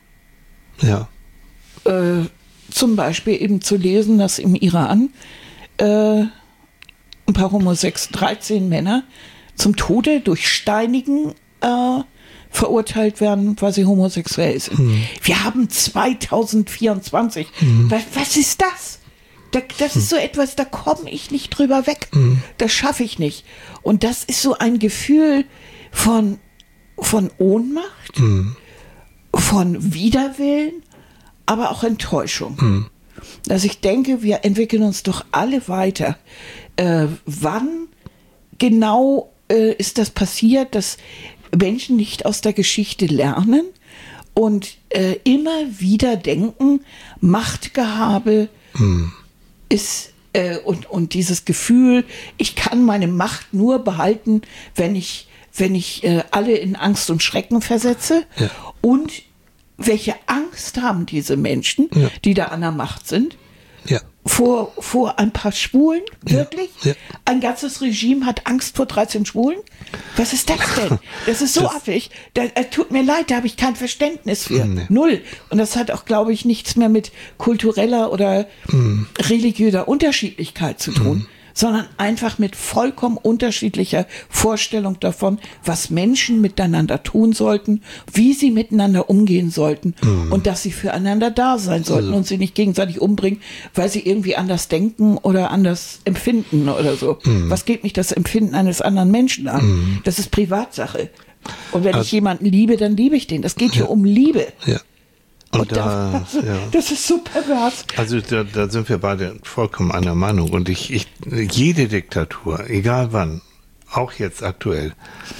Ja. Äh, zum Beispiel eben zu lesen, dass im Iran äh, ein paar Homosex, dreizehn Männer zum Tode durch Steinigen äh, verurteilt werden, weil sie homosexuell sind. Mhm. Wir haben zweitausendvierundzwanzig. Mhm. Was, was ist das? Da, das mhm. ist so etwas, da komme ich nicht drüber weg. Mhm. Das schaffe ich nicht. Und das ist so ein Gefühl von, von Ohnmacht, mhm. von Widerwillen, aber auch Enttäuschung. Mhm. Dass ich denke, wir entwickeln uns doch alle weiter. Äh, wann genau äh, ist das passiert, dass Menschen nicht aus der Geschichte lernen und äh, immer wieder denken, Machtgehabe hm. ist äh, und, und dieses Gefühl, ich kann meine Macht nur behalten, wenn ich, wenn ich äh, alle in Angst und Schrecken versetze. Ja. Und welche Angst haben diese Menschen, ja. die da an der Macht sind? Ja. Vor, vor ein paar Schwulen, wirklich? Ja, ja. Ein ganzes Regime hat Angst vor dreizehn Schwulen? Was ist das denn? Das ist so das, affig. Da, äh, tut mir leid, da habe ich kein Verständnis für. Nee. Null. Und das hat auch, glaube ich, nichts mehr mit kultureller oder mm. religiöser Unterschiedlichkeit zu tun, mm. sondern einfach mit vollkommen unterschiedlicher Vorstellung davon, was Menschen miteinander tun sollten, wie sie miteinander umgehen sollten mm. und dass sie füreinander da sein sollten also. und sie nicht gegenseitig umbringen, weil sie irgendwie anders denken oder anders empfinden oder so. Mm. Was geht mich das Empfinden eines anderen Menschen an? Mm. Das ist Privatsache. Und wenn also, ich jemanden liebe, dann liebe ich den. Das geht ja. hier um Liebe. Ja. Und, und da, das, ja. das ist so pervers. Also da, da sind wir beide vollkommen einer Meinung. Und ich, ich, jede Diktatur, egal wann, auch jetzt aktuell,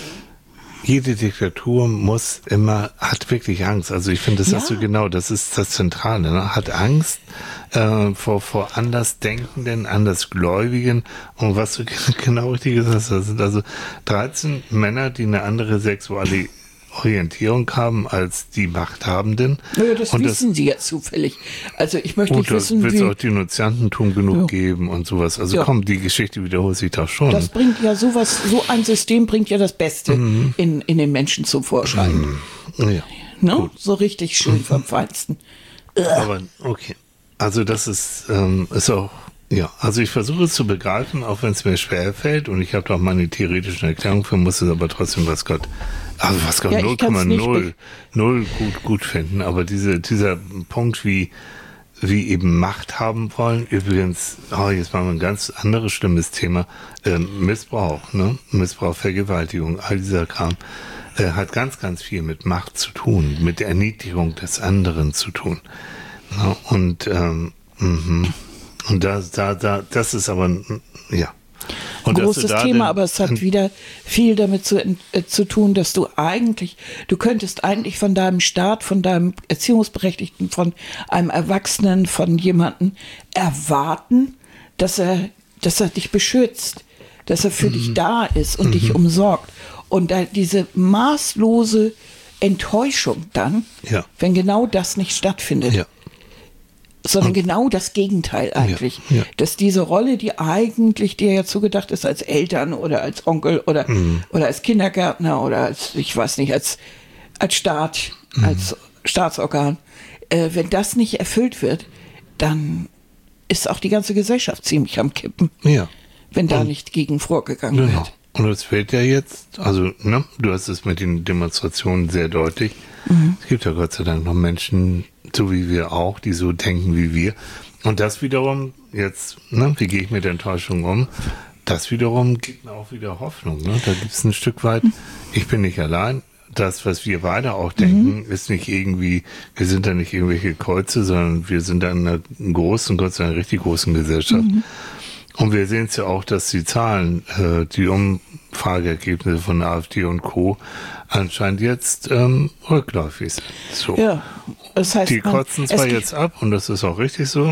jede Diktatur muss immer, hat wirklich Angst. Also ich finde, das ja. hast du genau, das ist das Zentrale, ne? Hat Angst äh, vor, vor Andersdenkenden, Andersgläubigen. Und was du genau richtig gesagt hast, das sind also dreizehn Männer, die eine andere Sexualität Orientierung haben als die Machthabenden. Naja, das und wissen das, sie jetzt zufällig. Also ich möchte nicht wissen, wie... wird es auch Denunziantentum genug ja. geben und sowas. Also ja. komm, die Geschichte wiederholt sich da schon. Das bringt ja sowas, so ein System bringt ja das Beste mhm. in, in den Menschen zum Vorschein. Mhm. Ja. Ne? So richtig schön mhm. vom Feinsten. Aber okay. Also das ist, ähm, ist auch... Ja, also ich versuche es zu begreifen, auch wenn es mir schwerfällt und ich habe doch meine theoretischen Erklärungen für, muss es aber trotzdem was Gott, also was Gott ja, null Komma null gut, gut finden, aber diese, dieser Punkt, wie, wie eben Macht haben wollen, übrigens, oh, jetzt machen wir ein ganz anderes schlimmes Thema, äh, Missbrauch, ne, Missbrauch, Vergewaltigung, all dieser Kram, äh, hat ganz, ganz viel mit Macht zu tun, mit der Erniedrigung des anderen zu tun, ja, und, ähm, mhm. Und da, da, da, das ist aber, ja. Und ein großes Thema, aber es hat wieder viel damit zu, äh, zu tun, dass du eigentlich, du könntest eigentlich von deinem Staat, von deinem Erziehungsberechtigten, von einem Erwachsenen, von jemandem erwarten, dass er, dass er dich beschützt, dass er für mhm. dich da ist und mhm. dich umsorgt. Und da diese maßlose Enttäuschung dann, ja. wenn genau das nicht stattfindet. Ja. Sondern und, genau das Gegenteil eigentlich. Ja, ja. Dass diese Rolle, die eigentlich dir ja zugedacht ist als Eltern oder als Onkel oder, mhm. oder als Kindergärtner oder als, ich weiß nicht, als, als Staat, mhm. als Staatsorgan, äh, wenn das nicht erfüllt wird, dann ist auch die ganze Gesellschaft ziemlich am Kippen. Ja. Wenn da und, nicht gegen vorgegangen genau. wird. Und das fällt ja jetzt, also, ne, du hast es mit den Demonstrationen sehr deutlich. Mhm. Es gibt ja Gott sei Dank noch Menschen, so wie wir auch, die so denken wie wir. Und das wiederum, jetzt, ne, wie gehe ich mit der Enttäuschung um? Das wiederum gibt mir auch wieder Hoffnung. Ne? Da gibt es ein Stück weit, ich bin nicht allein. Das, was wir beide auch denken, mhm. ist nicht irgendwie, wir sind da nicht irgendwelche Kreuze, sondern wir sind da in einer großen, Gott sei Dank, richtig großen Gesellschaft. Mhm. Und wir sehen es ja auch, dass die Zahlen, äh, die Umfrageergebnisse von AfD und Co. anscheinend jetzt ähm, rückläufig sind. So. Ja, das heißt, die kotzen zwar jetzt ab und das ist auch richtig so.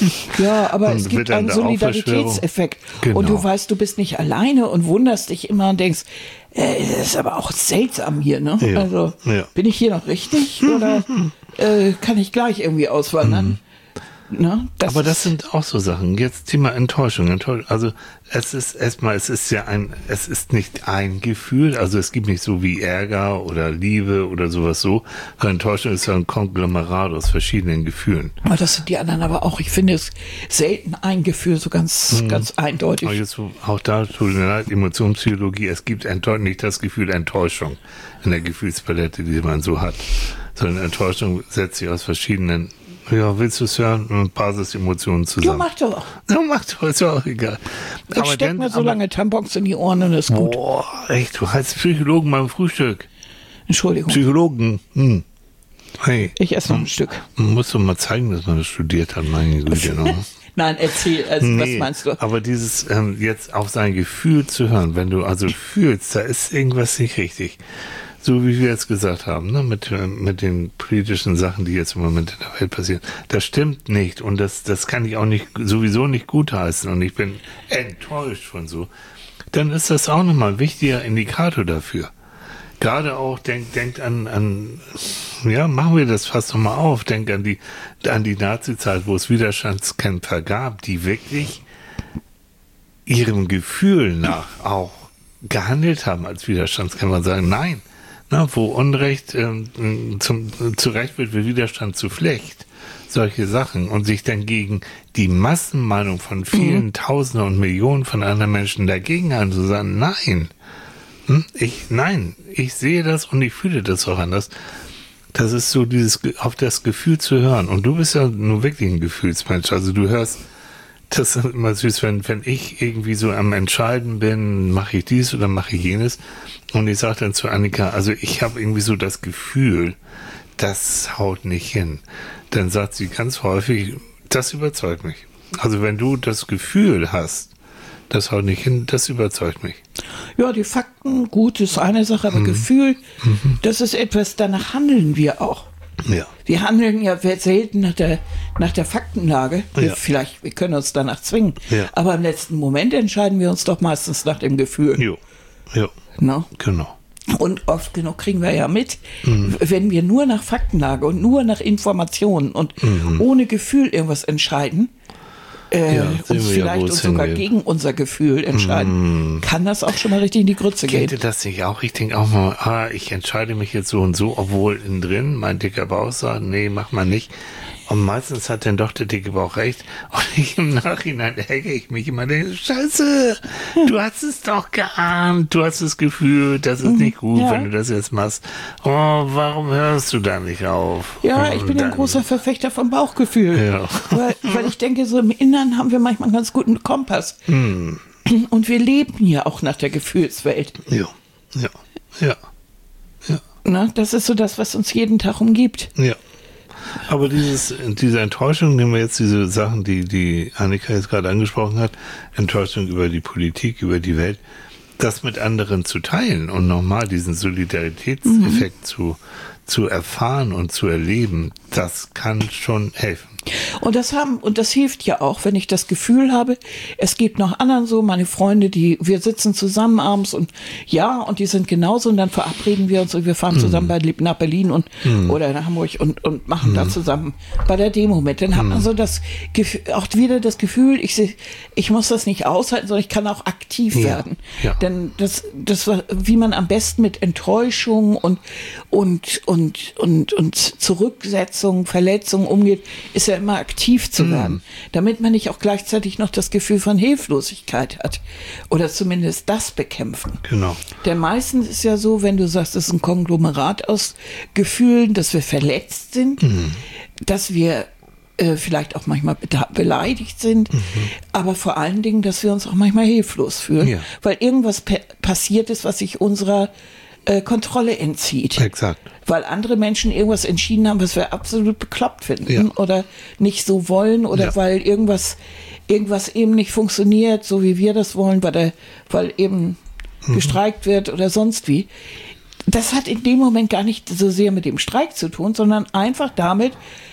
Ja, aber es gibt einen Solidaritätseffekt. Genau. Und du weißt, du bist nicht alleine und wunderst dich immer und denkst, äh, das ist aber auch seltsam hier, ne? Ja. Also, ja. bin ich hier noch richtig oder äh, kann ich gleich irgendwie auswandern? Ne? Das Aber das sind auch so Sachen. Jetzt Thema Enttäuschung. Enttäuschung. Also es ist erstmal, es ist ja ein, es ist nicht ein Gefühl. Also es gibt nicht so wie Ärger oder Liebe oder sowas so. Weil Enttäuschung ist ja ein Konglomerat aus verschiedenen Gefühlen. Aber das sind die anderen aber auch. Ich finde es selten ein Gefühl so ganz, mhm. ganz eindeutig. Aber jetzt auch da, tut mir leid, Emotionspsychologie, es gibt enttäuschend nicht das Gefühl Enttäuschung in der Gefühlspalette, die man so hat. Sondern Enttäuschung setzt sich aus verschiedenen. Ja, willst du es hören? Basis-Emotionen zusammen. Ja, mach doch. Ja, mach doch, ist ja auch egal. Ich aber steck mir so aber, lange Tampons in die Ohren und ist gut. Boah, echt, du heißt Psychologen beim Frühstück. Entschuldigung. Psychologen, hm. Hey. Ich esse noch ein Stück. Man muss doch mal zeigen, dass man das studiert hat, meine Güte. Ne? Nein, erzähl, also, nee, was meinst du? Aber dieses, ähm, jetzt auf sein Gefühl zu hören, wenn du also fühlst, da ist irgendwas nicht richtig. So wie wir jetzt gesagt haben, ne, mit, mit den politischen Sachen, die jetzt im Moment in der Welt passieren. Das stimmt nicht und das, das kann ich auch nicht, sowieso nicht gutheißen und ich bin enttäuscht von so. Dann ist das auch nochmal ein wichtiger Indikator dafür. Gerade auch, denkt denk an, an, ja, machen wir das fast nochmal auf, denk an die, an die Nazi-Zeit, wo es Widerstandskämpfer gab, die wirklich ihrem Gefühl nach auch gehandelt haben als Widerstandskämpfer und sagen, nein, na, wo Unrecht ähm, zum, zu Recht wird, wird Widerstand zu Pflicht. Solche Sachen. Und sich dann gegen die Massenmeinung von vielen mhm. Tausenden und Millionen von anderen Menschen dagegen an zu sagen, nein, hm, ich, nein, ich sehe das und ich fühle das auch anders. Das ist so dieses, auf das Gefühl zu hören. Und du bist ja nur wirklich ein Gefühlsmensch. Also du hörst, das ist immer süß, wenn, wenn ich irgendwie so am Entscheiden bin, mache ich dies oder mache ich jenes. Und ich sage dann zu Annika, also ich habe irgendwie so das Gefühl, das haut nicht hin. Dann sagt sie ganz häufig, das überzeugt mich. Also wenn du das Gefühl hast, das haut nicht hin, das überzeugt mich. Ja, die Fakten, gut, ist eine Sache, aber mhm. Gefühl, mhm. das ist etwas, danach handeln wir auch. Ja. Wir handeln ja selten nach der, nach der Faktenlage. Wir Ja. Vielleicht, wir können uns danach zwingen. Ja. Aber im letzten Moment entscheiden wir uns doch meistens nach dem Gefühl. Jo, jo, No? genau. Und oft genug kriegen wir ja mit, mhm. wenn wir nur nach Faktenlage und nur nach Informationen und Mhm. ohne Gefühl irgendwas entscheiden, äh, Ja, sehen uns wir ja, vielleicht wo uns es sogar hingeht. gegen unser Gefühl entscheiden, kann das auch schon mal richtig in die Grütze Kennt gehen. ihr das nicht auch? Ich denke auch mal, ah, ich entscheide mich jetzt so und so, obwohl innen drin mein dicker Bauch sagt, nee, mach mal nicht. Und meistens hat dann doch der dicke Bauch recht. Und ich im Nachhinein ärgere ich mich immer, denke, Scheiße, du hast es doch geahnt, du hast das Gefühl, das ist nicht gut, Ja. wenn du das jetzt machst. Oh, warum hörst du da nicht auf? Ja, ich Und bin ein dann- großer Verfechter vom Bauchgefühl. Ja. Weil, weil ich denke, so im Innern haben wir manchmal einen ganz guten Kompass. Hm. Und wir leben ja auch nach der Gefühlswelt. Ja, ja, ja, ja. Ne? Das ist so das, was uns jeden Tag umgibt. Ja. Aber dieses, diese Enttäuschung, nehmen wir jetzt diese Sachen, die, die Annika jetzt gerade angesprochen hat, Enttäuschung über die Politik, über die Welt, das mit anderen zu teilen und nochmal diesen Solidaritätseffekt mhm. zu, zu erfahren und zu erleben, das kann schon helfen. Und das haben, und das hilft ja auch, wenn ich das Gefühl habe, es geht noch anderen so, meine Freunde, die, wir sitzen zusammen abends und ja, und die sind genauso und dann verabreden wir uns und wir fahren zusammen bei, nach Berlin und, oder nach Hamburg und, und machen da zusammen bei der Demo mit. Dann hat man so das Gefühl, auch wieder das Gefühl, ich, seh- ich muss das nicht aushalten, sondern ich kann auch aktiv Ja, werden. ja. Denn das, das war, wie man am besten mit Enttäuschung und, und, und, und, und Zurücksetzung, Verletzung umgeht, ist ja immer aktiv zu werden, damit man nicht auch gleichzeitig noch das Gefühl von Hilflosigkeit hat oder zumindest das bekämpfen. Genau. Denn meistens ist ja so, wenn du sagst, es ist ein Konglomerat aus Gefühlen, dass wir verletzt sind, dass wir äh, vielleicht auch manchmal beda- beleidigt sind, aber vor allen Dingen, dass wir uns auch manchmal hilflos fühlen, Ja. weil irgendwas pe- passiert ist, was sich unserer äh, Kontrolle entzieht. Exakt. Weil andere Menschen irgendwas entschieden haben, was wir absolut bekloppt finden Ja. oder nicht so wollen oder Ja. weil irgendwas, irgendwas eben nicht funktioniert, so wie wir das wollen, weil, der, weil eben Mhm. gestreikt wird oder sonst wie. Das hat in dem Moment gar nicht so sehr mit dem Streik zu tun, sondern einfach damit,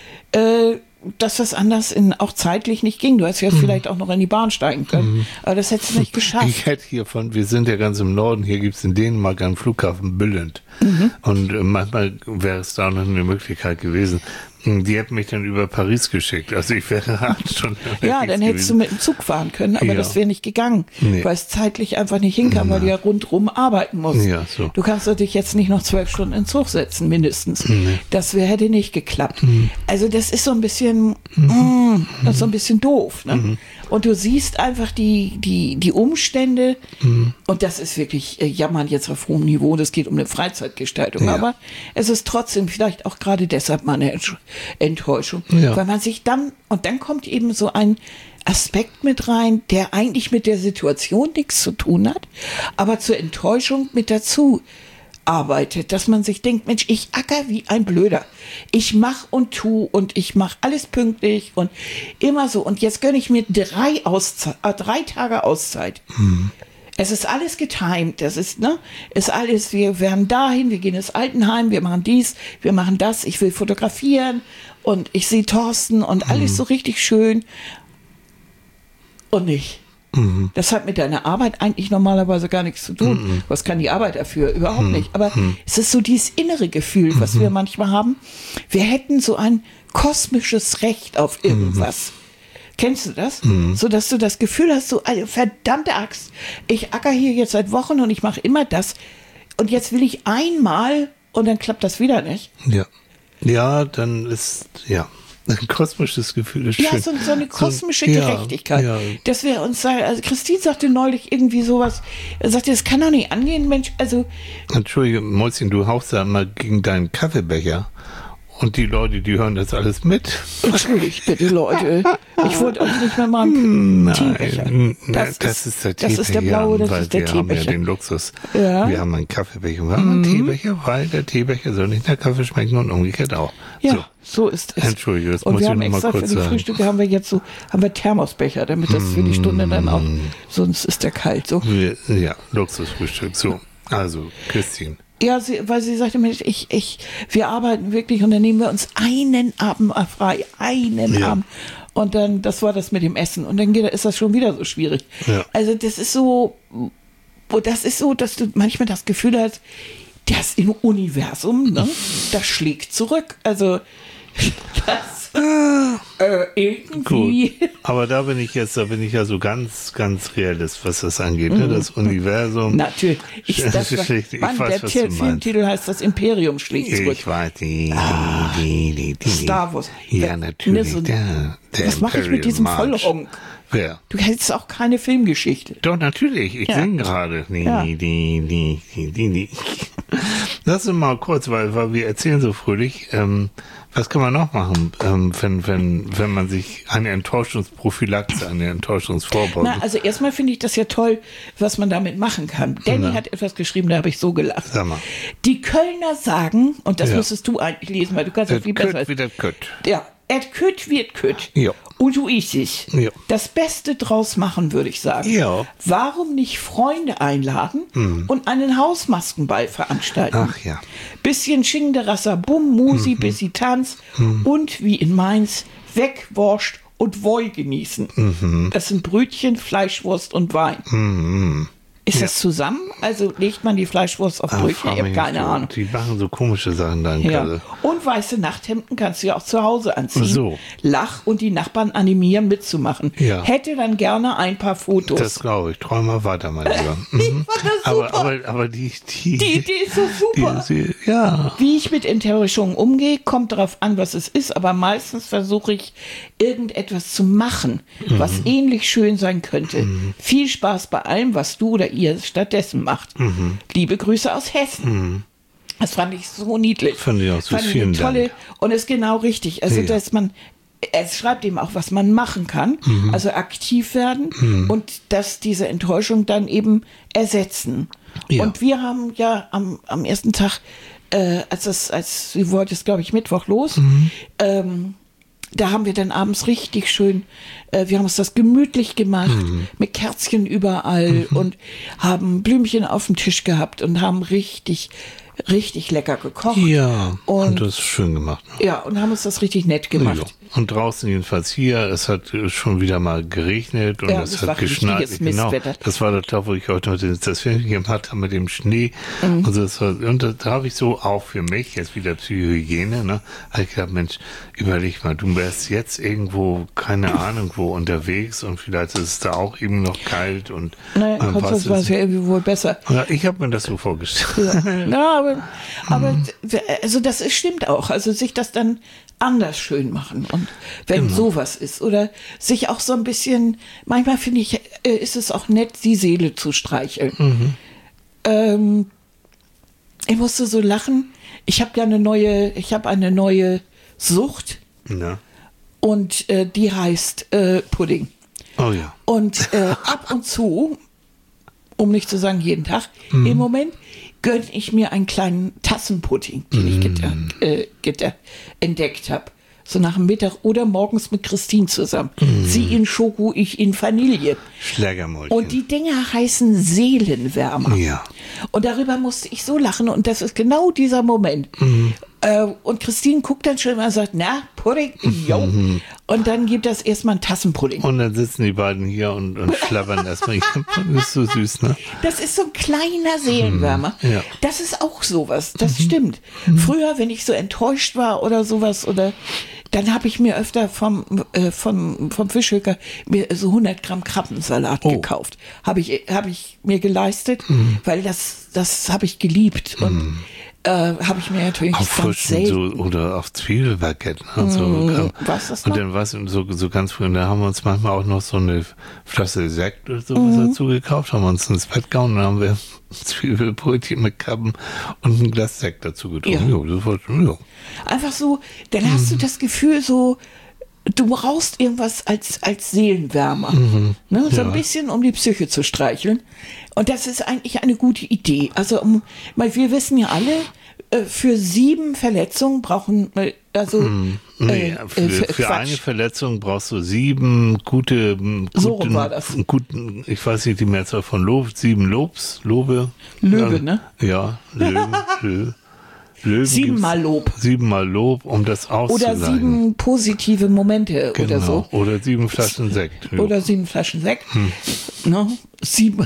äh, dass das anders in, auch zeitlich nicht ging. Du hättest jetzt vielleicht auch noch in die Bahn steigen können, aber das hättest du nicht geschafft. Ich hätte hiervon, wir sind ja ganz im Norden, hier gibt es in Dänemark einen Flughafen Bülent. Und äh, manchmal wäre es da noch eine Möglichkeit gewesen. Die hätten mich dann über Paris geschickt. Also ich wäre acht Stunden Ja, dann hättest du mit dem Zug fahren können, aber ja. das wäre nicht gegangen, nee. weil es zeitlich einfach nicht hinkam, weil du ja rundrum arbeiten musst. Ja, so. Du kannst dich jetzt nicht noch zwölf Stunden in den Zug setzen, mindestens. Nee. Das wär, hätte nicht geklappt. Mhm. Also das ist so ein bisschen, mhm. mh, das ist so ein bisschen doof. Ne? Mhm. Und du siehst einfach die, die, die Umstände, mhm. und das ist wirklich äh, jammern jetzt auf hohem Niveau, das geht um eine Freizeitgestaltung, ja. aber es ist trotzdem vielleicht auch gerade deshalb mal eine Enttäuschung, ja. weil man sich dann, und dann kommt eben so ein Aspekt mit rein, der eigentlich mit der Situation nichts zu tun hat, aber zur Enttäuschung mit dazu arbeitet, dass man sich denkt, Mensch, ich acker wie ein Blöder. Ich mach und tu und ich mach alles pünktlich und immer so. Und jetzt gönne ich mir drei, Auszei- äh, drei Tage Auszeit. Mhm. Es ist alles getimed. Das ist, ne, ist alles, wir werden dahin, wir gehen ins Altenheim, wir machen dies, wir machen das, ich will fotografieren und ich sehe Thorsten und alles mhm. so richtig schön. Und nicht. Mhm. Das hat mit deiner Arbeit eigentlich normalerweise gar nichts zu tun. Mhm. Was kann die Arbeit dafür? Überhaupt mhm. nicht. Aber mhm. es ist so dieses innere Gefühl, was mhm. wir manchmal haben. Wir hätten so ein kosmisches Recht auf irgendwas. Mhm. Kennst du das? Mhm. So dass du das Gefühl hast, so eine verdammte Axt. Ich acker hier jetzt seit Wochen und ich mache immer das. Und jetzt will ich einmal und dann klappt das wieder nicht. Ja. Ja, dann ist, ja. Ein kosmisches Gefühl ist schön. Ja, so, so eine kosmische so, Gerechtigkeit. Ja, ja. Dass wir uns sagen, also Christine sagte neulich irgendwie sowas, er sagte, das kann doch nicht angehen, Mensch, also. Entschuldige, Mäuschen, du haust da immer gegen deinen Kaffeebecher. Und die Leute, die hören das alles mit. Entschuldigt bitte, Leute. Ich wollte euch nicht mehr mal einen Nein, Teebecher. Das, das ist, ist der das Teebecher. Das ist der blaue, das ist der wir Teebecher. Wir haben ja den Luxus. Ja. Wir haben einen Kaffeebecher. Wir haben mhm. einen Teebecher, weil der Teebecher soll nicht nach Kaffee schmecken und umgekehrt auch. Ja, so, so ist es. Entschuldige, das und muss wir ich haben noch mal extra kurz für die sagen. Frühstücke haben wir jetzt so, haben wir Thermosbecher, damit das für die Stunde dann auch, sonst ist der kalt. So. Wir, ja, Luxusfrühstück. So, also, Christine. Ja, sie, weil sie sagte mir, ich, ich, wir arbeiten wirklich und dann nehmen wir uns einen Abend frei, einen ja. Abend. Und dann, das war das mit dem Essen. Und dann geht, ist das schon wieder so schwierig. Ja. Also das ist so, das ist so, dass du manchmal das Gefühl hast, das im Universum, ne, das schlägt zurück. Also das äh, irgendwie. Gut. Aber da bin ich jetzt, da bin ich ja so ganz, ganz realist, was das angeht. Mhm. Ne? Das Universum. Natürlich. Ich, das, schlägt, ich Mann, weiß, der was T- du Filmtitel heißt Das Imperium schlägt zurück. Ich weiß, die, ah, die, die, die, Star Wars. Ja, natürlich. So, der, der was mache ich mit diesem Vollhonk? Wer? Du hättest auch keine Filmgeschichte. Doch, natürlich. Ich ja. singe gerade. Die, ja. die, die, die, die, die. Lass uns mal kurz, weil, weil wir erzählen so fröhlich, ähm, was kann man noch machen, ähm, wenn, wenn, wenn man sich eine Enttäuschungsprophylaxe, eine Enttäuschungsvorbeugung... Na, also erstmal finde ich das ja toll, was man damit machen kann. Danny ja. hat etwas geschrieben, da habe ich so gelacht. Sag mal. Die Kölner sagen, und das ja. müsstest du eigentlich lesen, weil du kannst das viel besser... Et kütt wie et kütt. Ja, et kütt wird kütt. Ja. Und du isst es. Ja. Das Beste draus machen, würde ich sagen. Ja. Warum nicht Freunde einladen mhm. und einen Hausmaskenball veranstalten? Ach ja. Bisschen Schingderasser, Bum, Musi, mhm. Bissi Tanz mhm. und wie in Mainz, Wegwurscht und Woi genießen. Mhm. Das sind Brötchen, Fleischwurst und Wein. Mhm. Ist ja. das zusammen? Also legt man die Fleischwurst auf Brötchen? Ich habe keine so. Ahnung. Die machen so komische Sachen dann. Ja. Und weiße Nachthemden kannst du ja auch zu Hause anziehen. So. Lach und die Nachbarn animieren mitzumachen. Ja. Hätte dann gerne ein paar Fotos. Das glaube ich. Träum mal weiter, mein Lieber. Mhm. Ich fand das super. Aber, aber, aber die, die, die Idee ist so super. Die, die, ja. Wie ich mit Enttäuschungen umgehe, kommt darauf an, was es ist. Aber meistens versuche ich, irgendetwas zu machen, mhm. was ähnlich schön sein könnte. Mhm. Viel Spaß bei allem, was du oder ihr stattdessen macht. Mhm. Liebe Grüße aus Hessen. Mhm. Das fand ich so niedlich. Fand ich auch so. Fand Vielen ich tolle, Dank. Und ist genau richtig. Also, ja. dass man, es schreibt eben auch, was man machen kann. Mhm. Also aktiv werden mhm. und dass diese Enttäuschung dann eben ersetzen. Ja. Und wir haben ja am, am ersten Tag, äh, als das, als sie wollte es, glaube ich, Mittwoch los, mhm. ähm, da haben wir dann abends richtig schön, äh, wir haben uns das gemütlich gemacht, mhm. mit Kerzchen überall mhm. und haben Blümchen auf dem Tisch gehabt und haben richtig, richtig lecker gekocht. Ja, und, und das ist schön gemacht. Ja, und haben uns das richtig nett gemacht. Und draußen jedenfalls hier, es hat schon wieder mal geregnet und Ja, es das hat war geschneit. richtiges Genau, Mistwetter. das war der Tag, wo ich heute noch das, das Film gemacht habe mit dem Schnee. Mhm. Und, das war, und da, da habe ich so auch für mich, jetzt wieder Psychohygiene, ne, habe ich gedacht, Mensch, überleg mal, du wärst jetzt irgendwo, keine Ahnung wo, unterwegs und vielleicht ist es da auch eben noch kalt und Naja, ähm, was Konstanz war es ist- ja irgendwie wohl besser. ja, ich habe mir das so vorgestellt. Ja, ja aber, aber also das ist, stimmt auch. Also sich das dann anders schön machen und wenn Genau. sowas ist oder sich auch so ein bisschen, manchmal finde ich, äh, ist es auch nett, die Seele zu streicheln. Mhm. Ähm, ich musste so lachen. Ich habe ja eine neue, ich habe eine neue Sucht Ja. und äh, die heißt äh, Pudding. Oh ja. Und äh, ab und zu, um nicht zu sagen jeden Tag, im Moment gönne ich mir einen kleinen Tassenpudding, den ich gitter, äh, gitter entdeckt habe. So nach dem Mittag oder morgens mit Christine zusammen. Sie in Schoko, ich in Vanille. Schlägermäulchen. Und die Dinger heißen Seelenwärmer. Ja. Und darüber musste ich so lachen. Und das ist genau dieser Moment. Äh, und Christine guckt dann schon mal und sagt, na, Pudding, jo. Und dann gibt das erstmal einen Tassenpudding. Und dann sitzen die beiden hier und, und schlabbern erstmal. Das ist so süß, ne? Das ist so ein kleiner Seelenwärmer. Mhm, ja. Das ist auch sowas, das stimmt. Früher, wenn ich so enttäuscht war oder sowas, oder dann habe ich mir öfter vom, äh, vom, vom Fischhöker mir so hundert Gramm Krabbensalat Oh. gekauft. Habe ich, hab ich mir geleistet, Mhm. weil das, das habe ich geliebt. Und äh, habe ich mir natürlich Auf ganz frischen so, selten. oder auf Zwiebelbaguette. Ne? So, ähm, was ist das und noch? dann was so, so ganz früh, und da haben wir uns manchmal auch noch so eine Flasche Sekt oder sowas Mhm. dazu gekauft, haben wir uns ins Bett gehauen und dann haben wir Zwiebelbrötchen mit Krabben und ein Glas Sekt dazu getrunken. Ja. Jo, das war schon, jo. Einfach so, dann hast du das Gefühl so, du brauchst irgendwas als, als Seelenwärmer. Ne? So Ja. ein bisschen, um die Psyche zu streicheln. Und das ist eigentlich eine gute Idee. Also, um, weil wir wissen ja alle, äh, für sieben Verletzungen brauchen, äh, also, Nee, äh, für, äh, für Quatsch. eine Verletzung brauchst du sieben gute, guten, So rum war das. guten, ich weiß nicht die Mehrzahl von Lob, sieben Lobs, Lobe. Löwe, Ja, ne? Ja, Löwen, Löwen. Löwen Siebenmal gibt's- Lob. Siebenmal Lob, um das Oder auszugleichen. sieben positive Momente genau. oder so. Oder sieben Flaschen Sekt. Jo. Oder sieben Flaschen Sekt. Hm. Ne? Sieben.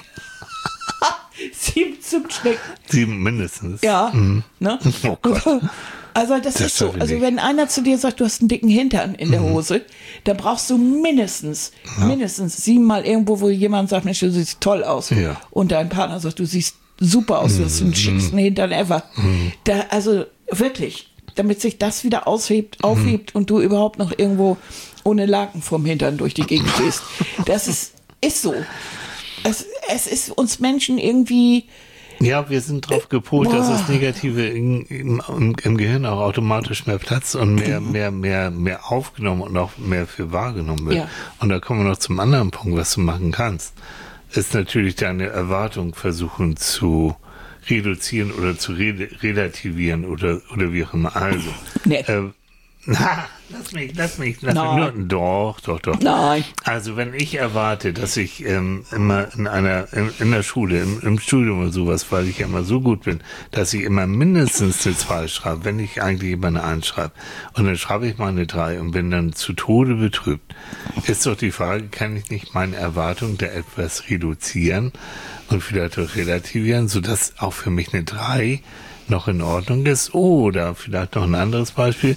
sieben Zimtschnecken. Sieben mindestens. Ja. Ne? Oh Gott. Also das, Das ist so, darf ich also nicht. Mhm. wenn einer zu dir sagt, du hast einen dicken Hintern in der Hose, dann brauchst du mindestens, mindestens siebenmal irgendwo, wo jemand sagt, Mensch, du siehst toll aus. Ja. Mhm. Und dein Partner sagt, du siehst super aus, du hast den schicksten Hintern ever. Da, also wirklich, damit sich das wieder aushebt, Mhm. aufhebt und du überhaupt noch irgendwo ohne Laken vom Hintern durch die Gegend gehst. Das ist, ist so. Es, es ist uns Menschen irgendwie, Ja, wir sind drauf gepolt, dass das Negative in, im, im, im Gehirn auch automatisch mehr Platz und mehr, mehr, mehr, mehr aufgenommen und auch mehr für wahrgenommen wird. Ja. Und da kommen wir noch zum anderen Punkt, was du machen kannst. Ist natürlich deine Erwartung versuchen zu reduzieren oder zu re relativieren oder, oder wie auch immer. Also, Nee. äh, na, lass mich, lass mich, lass Nein. mich nur, doch, doch, doch. nein. Also wenn ich erwarte, dass ich ähm, immer in einer in, in der Schule, im, im Studium oder sowas, weil ich ja immer so gut bin, dass ich immer mindestens eine zwei schreibe, wenn ich eigentlich immer eine eins schreibe. Und dann schreibe ich mal eine drei und bin dann zu Tode betrübt. Ist doch die Frage, kann ich nicht meine Erwartung da etwas reduzieren und vielleicht auch relativieren, sodass auch für mich eine drei noch in Ordnung ist? Oder vielleicht noch ein anderes Beispiel.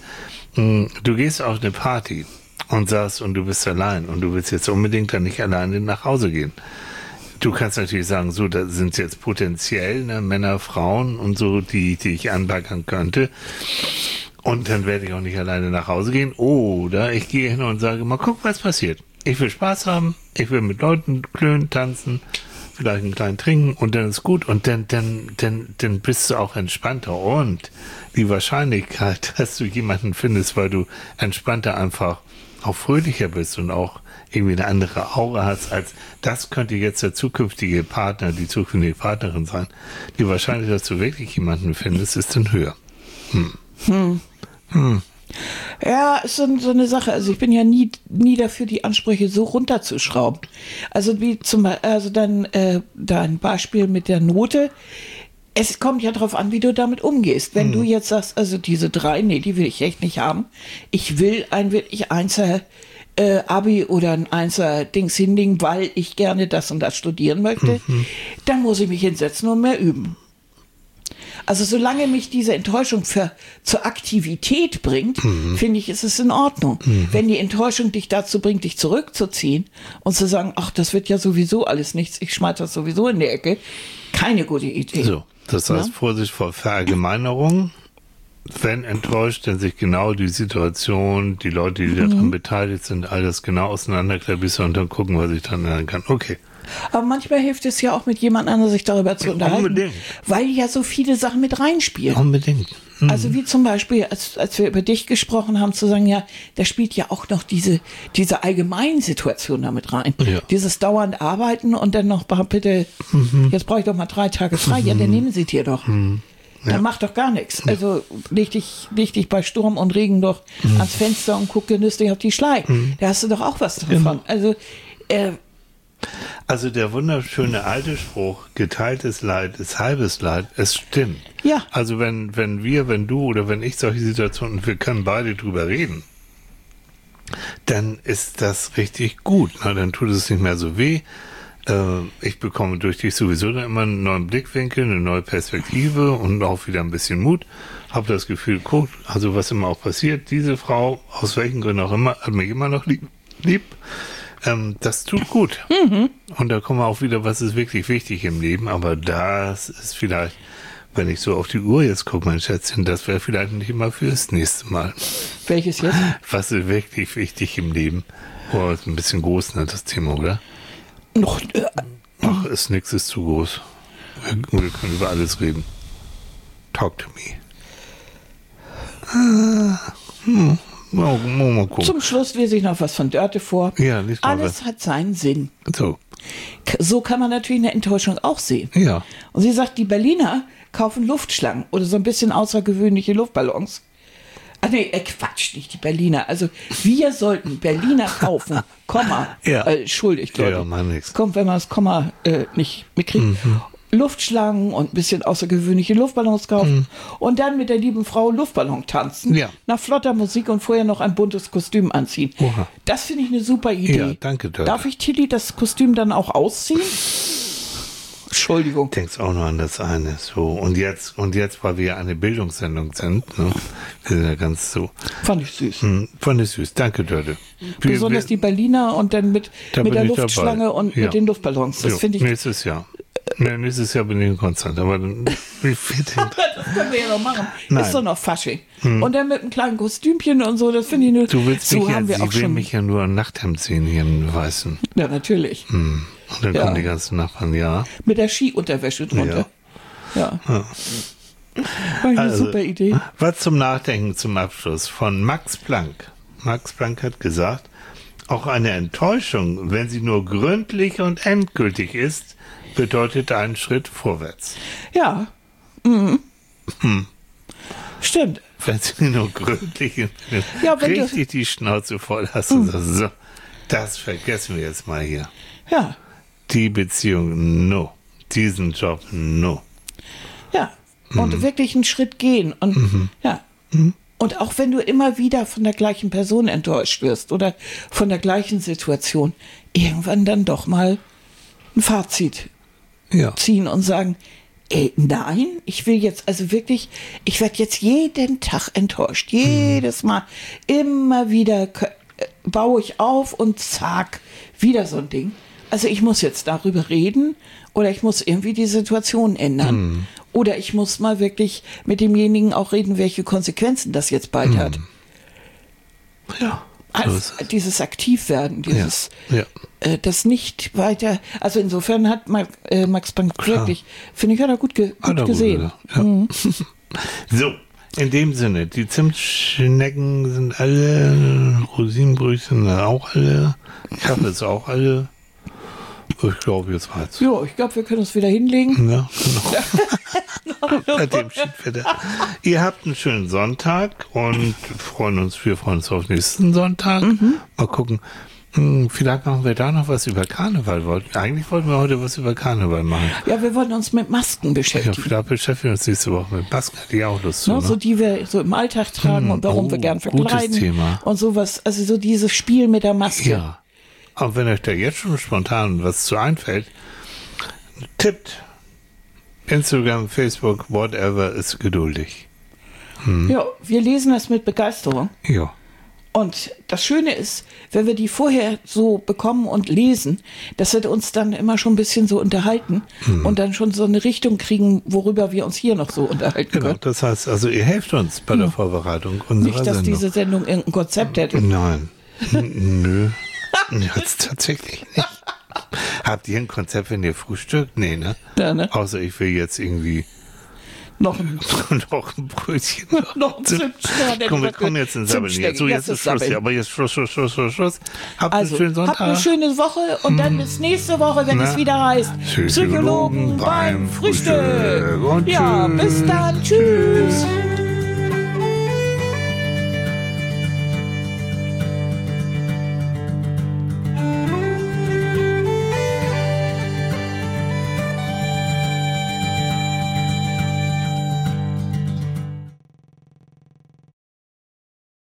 Du gehst auf eine Party und sagst, und du bist allein und du willst jetzt unbedingt dann nicht alleine nach Hause gehen. Du kannst natürlich sagen, so, da sind jetzt potenziell ne, Männer, Frauen und so, die, die ich anbaggern könnte. Und dann werde ich auch nicht alleine nach Hause gehen. Oder ich gehe hin und sage, mal guck, was passiert. Ich will Spaß haben, ich will mit Leuten klönen, tanzen, vielleicht einen kleinen trinken und dann ist gut und dann, dann, dann, dann bist du auch entspannter und die Wahrscheinlichkeit, dass du jemanden findest, weil du entspannter einfach auch fröhlicher bist und auch irgendwie eine andere Aura hast, als das könnte jetzt der zukünftige Partner, die zukünftige Partnerin sein. Die Wahrscheinlichkeit, dass du wirklich jemanden findest, ist dann höher. Hm. Hm. Hm. Ja, ist so, so eine Sache. Also ich bin ja nie, nie dafür, die Ansprüche so runterzuschrauben. Also wie zum Beispiel, also dann äh, da ein Beispiel mit der Note. es kommt ja darauf an, wie du damit umgehst. Wenn Mhm. du jetzt sagst, also diese drei, nee, die will ich echt nicht haben. Ich will ein wirklich Einser äh, Abi oder ein Einser Dings hinlegen, weil ich gerne das und das studieren möchte. Mhm. Dann muss ich mich hinsetzen und mehr üben. Also solange mich diese Enttäuschung für, zur Aktivität bringt, Mhm. finde ich, ist es in Ordnung. Wenn die Enttäuschung dich dazu bringt, dich zurückzuziehen und zu sagen, ach, das wird ja sowieso alles nichts, ich schmeiß das sowieso in die Ecke, keine gute Idee. So, das heißt Ja? Vorsicht vor Verallgemeinerung. Wenn enttäuscht, dann sich genau die Situation, die Leute, die daran beteiligt sind, alles genau auseinanderklabüstern und dann gucken, was ich dann ändern kann. Okay. Aber manchmal hilft es ja auch mit jemand anderem, sich darüber zu unterhalten. Unbedingt. Weil ja so viele Sachen mit reinspielen. Unbedingt. Mhm. Also wie zum Beispiel, als, als wir über dich gesprochen haben, zu sagen, ja, da spielt ja auch noch diese, diese allgemeine Situation damit rein. Ja. Dieses dauernd Arbeiten und dann noch, bitte, jetzt brauche ich doch mal drei Tage frei. Ja, dann nehmen sie dir doch. Dann mach doch gar nichts. Also leg dich, leg dich bei Sturm und Regen doch ans Fenster und guck genüsslich auf die Schlei. Da hast du doch auch was davon. Also, äh, Also der wunderschöne alte Spruch, geteiltes Leid ist halbes Leid, es stimmt. Ja. Also wenn, wenn wir, wenn du oder wenn ich solche Situationen, wir können beide drüber reden, dann ist das richtig gut. Na, dann tut es nicht mehr so weh. Äh, ich bekomme durch dich sowieso dann immer einen neuen Blickwinkel, eine neue Perspektive und auch wieder ein bisschen Mut. Habe das Gefühl, guck, also was immer auch passiert, diese Frau, aus welchen Gründen auch immer, hat mich immer noch lieb. lieb. Ähm, das tut gut. Mhm. Und da kommen wir auch wieder, was ist wirklich wichtig im Leben. Aber das ist vielleicht, wenn ich so auf die Uhr jetzt gucke, mein Schätzchen, das wäre vielleicht nicht immer fürs nächste Mal. welches jetzt? Was ist wirklich wichtig im Leben? Oh, ist ein bisschen groß, ne, das Thema, oder? Noch, äh, Ach, ist nix, ist zu groß. Wir, wir können über alles reden. Talk to me. Ah, hm. Mal, mal, mal gucken. zum Schluss lese ich noch was von Dörte vor. Ja, lies mal Alles hat seinen Sinn. So, K- So kann man natürlich eine Enttäuschung auch sehen. ja. Und sie sagt, die Berliner kaufen Luftschlangen oder so ein bisschen außergewöhnliche Luftballons. Ach nee, äh, Quatsch, nicht die Berliner. Also wir sollten Berliner kaufen, Komma, Ja. äh, entschuldigt, Leute. Ja, macht nix. Kommt, wenn man das Komma äh, nicht mitkriegt. Luftschlangen und ein bisschen außergewöhnliche Luftballons kaufen und dann mit der lieben Frau Luftballon tanzen. Ja. Nach flotter Musik und vorher noch ein buntes Kostüm anziehen. Oha. Das finde ich eine super Idee. Ja, danke, Dörte. Darf ich Tilly das Kostüm dann auch ausziehen? Entschuldigung. Denkst auch noch an das eine. So, und jetzt, und jetzt, weil wir ja eine Bildungssendung sind, ne? Wir sind ja ganz so. Fand ich süß. Hm, fand ich süß. Danke, Dörte. Wir- Besonders wir- die Berliner und dann mit, Da mit bin der ich Luftschlange dabei. und Ja. mit den Luftballons. Das Jo, finde ich. nächstes Jahr. Nee, nächstes Jahr bin ich in Konstanz, aber dann, wie viel denn? Das können wir ja noch machen. Nein. Ist doch noch Fasching. Und dann mit einem kleinen Kostümchen und so, das finde ich nur. Du willst so mich ja, haben wir sie auch will schon. mich ja nur ein Nachthemd sehen hier im Weißen. Ja, natürlich. Hm. Und dann Ja. kommen die ganzen Nachbarn, ja. Mit der Skiunterwäsche drunter. Ja. War eine Also, super Idee. Was zum Nachdenken zum Abschluss von Max Planck. Max Planck hat gesagt, auch eine Enttäuschung, wenn sie nur gründlich und endgültig ist, bedeutet einen Schritt vorwärts. Ja. Mhm. Hm. Stimmt. Wenn sie nur gründlich und Ja, wenn du- richtig die Schnauze voll hast und sagst, so, das vergessen wir jetzt mal hier. Ja. Die Beziehung, no. Diesen Job, no. Ja. Und wirklich einen Schritt gehen. Und ja. Und auch wenn du immer wieder von der gleichen Person enttäuscht wirst oder von der gleichen Situation, irgendwann dann doch mal ein Fazit Ja. ziehen und sagen, ey, nein, ich will jetzt, also wirklich, ich werde jetzt jeden Tag enttäuscht. Jedes Mal, immer wieder k- äh, baue ich auf und zack, wieder so ein Ding. Also ich muss jetzt darüber reden oder ich muss irgendwie die Situation ändern. Oder ich muss mal wirklich mit demjenigen auch reden, welche Konsequenzen das jetzt bald hat. Ja. So Also ist es. dieses Aktivwerden, dieses Ja. Ja. äh, das nicht weiter, also insofern hat Max, äh, Max Planck wirklich, finde ich, hat er gut, ge Hat gut er gesehen. gut gesagt, ja. So, in dem Sinne, die Zimtschnecken sind alle, Rosinenbrötchen sind auch alle, Kaffee ist auch alle. Ich glaube, jetzt reicht's. Jo, ich glaube, wir können uns wieder hinlegen. Ja, genau. Bei dem Schiedwetter. Ihr habt einen schönen Sonntag und freuen uns, wir freuen uns auf nächsten Sonntag. Mal gucken. Hm, vielleicht machen wir da noch was über Karneval. Wollten- Eigentlich wollten wir heute was über Karneval machen. Ja, wir wollen uns mit Masken Ja, beschäftigen. vielleicht beschäftigen wir uns nächste Woche mit Masken, die auch Lust zu, Ne, ne? so die wir so im Alltag tragen Hm, und warum oh, wir gern gutes verkleiden Thema. und sowas. Also so dieses Spiel mit der Maske. Ja. Aber wenn euch da jetzt schon spontan was zu einfällt, tippt. Instagram, Facebook, whatever, ist geduldig. Ja, wir lesen das mit Begeisterung. Ja. Und das Schöne ist, wenn wir die vorher so bekommen und lesen, dass wir uns dann immer schon ein bisschen so unterhalten Hm. und dann schon so eine Richtung kriegen, worüber wir uns hier noch so unterhalten Genau, können. das heißt, also ihr helft uns bei der Vorbereitung unserer Nicht, dass Sendung. diese Sendung irgendein Konzept hätte. Nein. N- Nö. Jetzt tatsächlich nicht. Habt ihr ein Konzept, wenn ihr frühstückt? Nee, ne? Ja, ne? Außer ich will jetzt irgendwie Noch ein, noch ein Brötchen. noch ein Zimtstern. Komm, wir kommen jetzt in Sabbeln. Jetzt, so, jetzt ist Schluss. Ja, aber jetzt Schluss, Schluss, Schluss, Schluss, Schluss. Habt Also, einen schönen Sonntag. habt eine schöne Woche und dann bis nächste Woche, wenn Na, es wieder heißt Psychologen Psychologen beim beim Frühstück. Frühstück. Und Ja, tschüss. bis dann. Tschüss.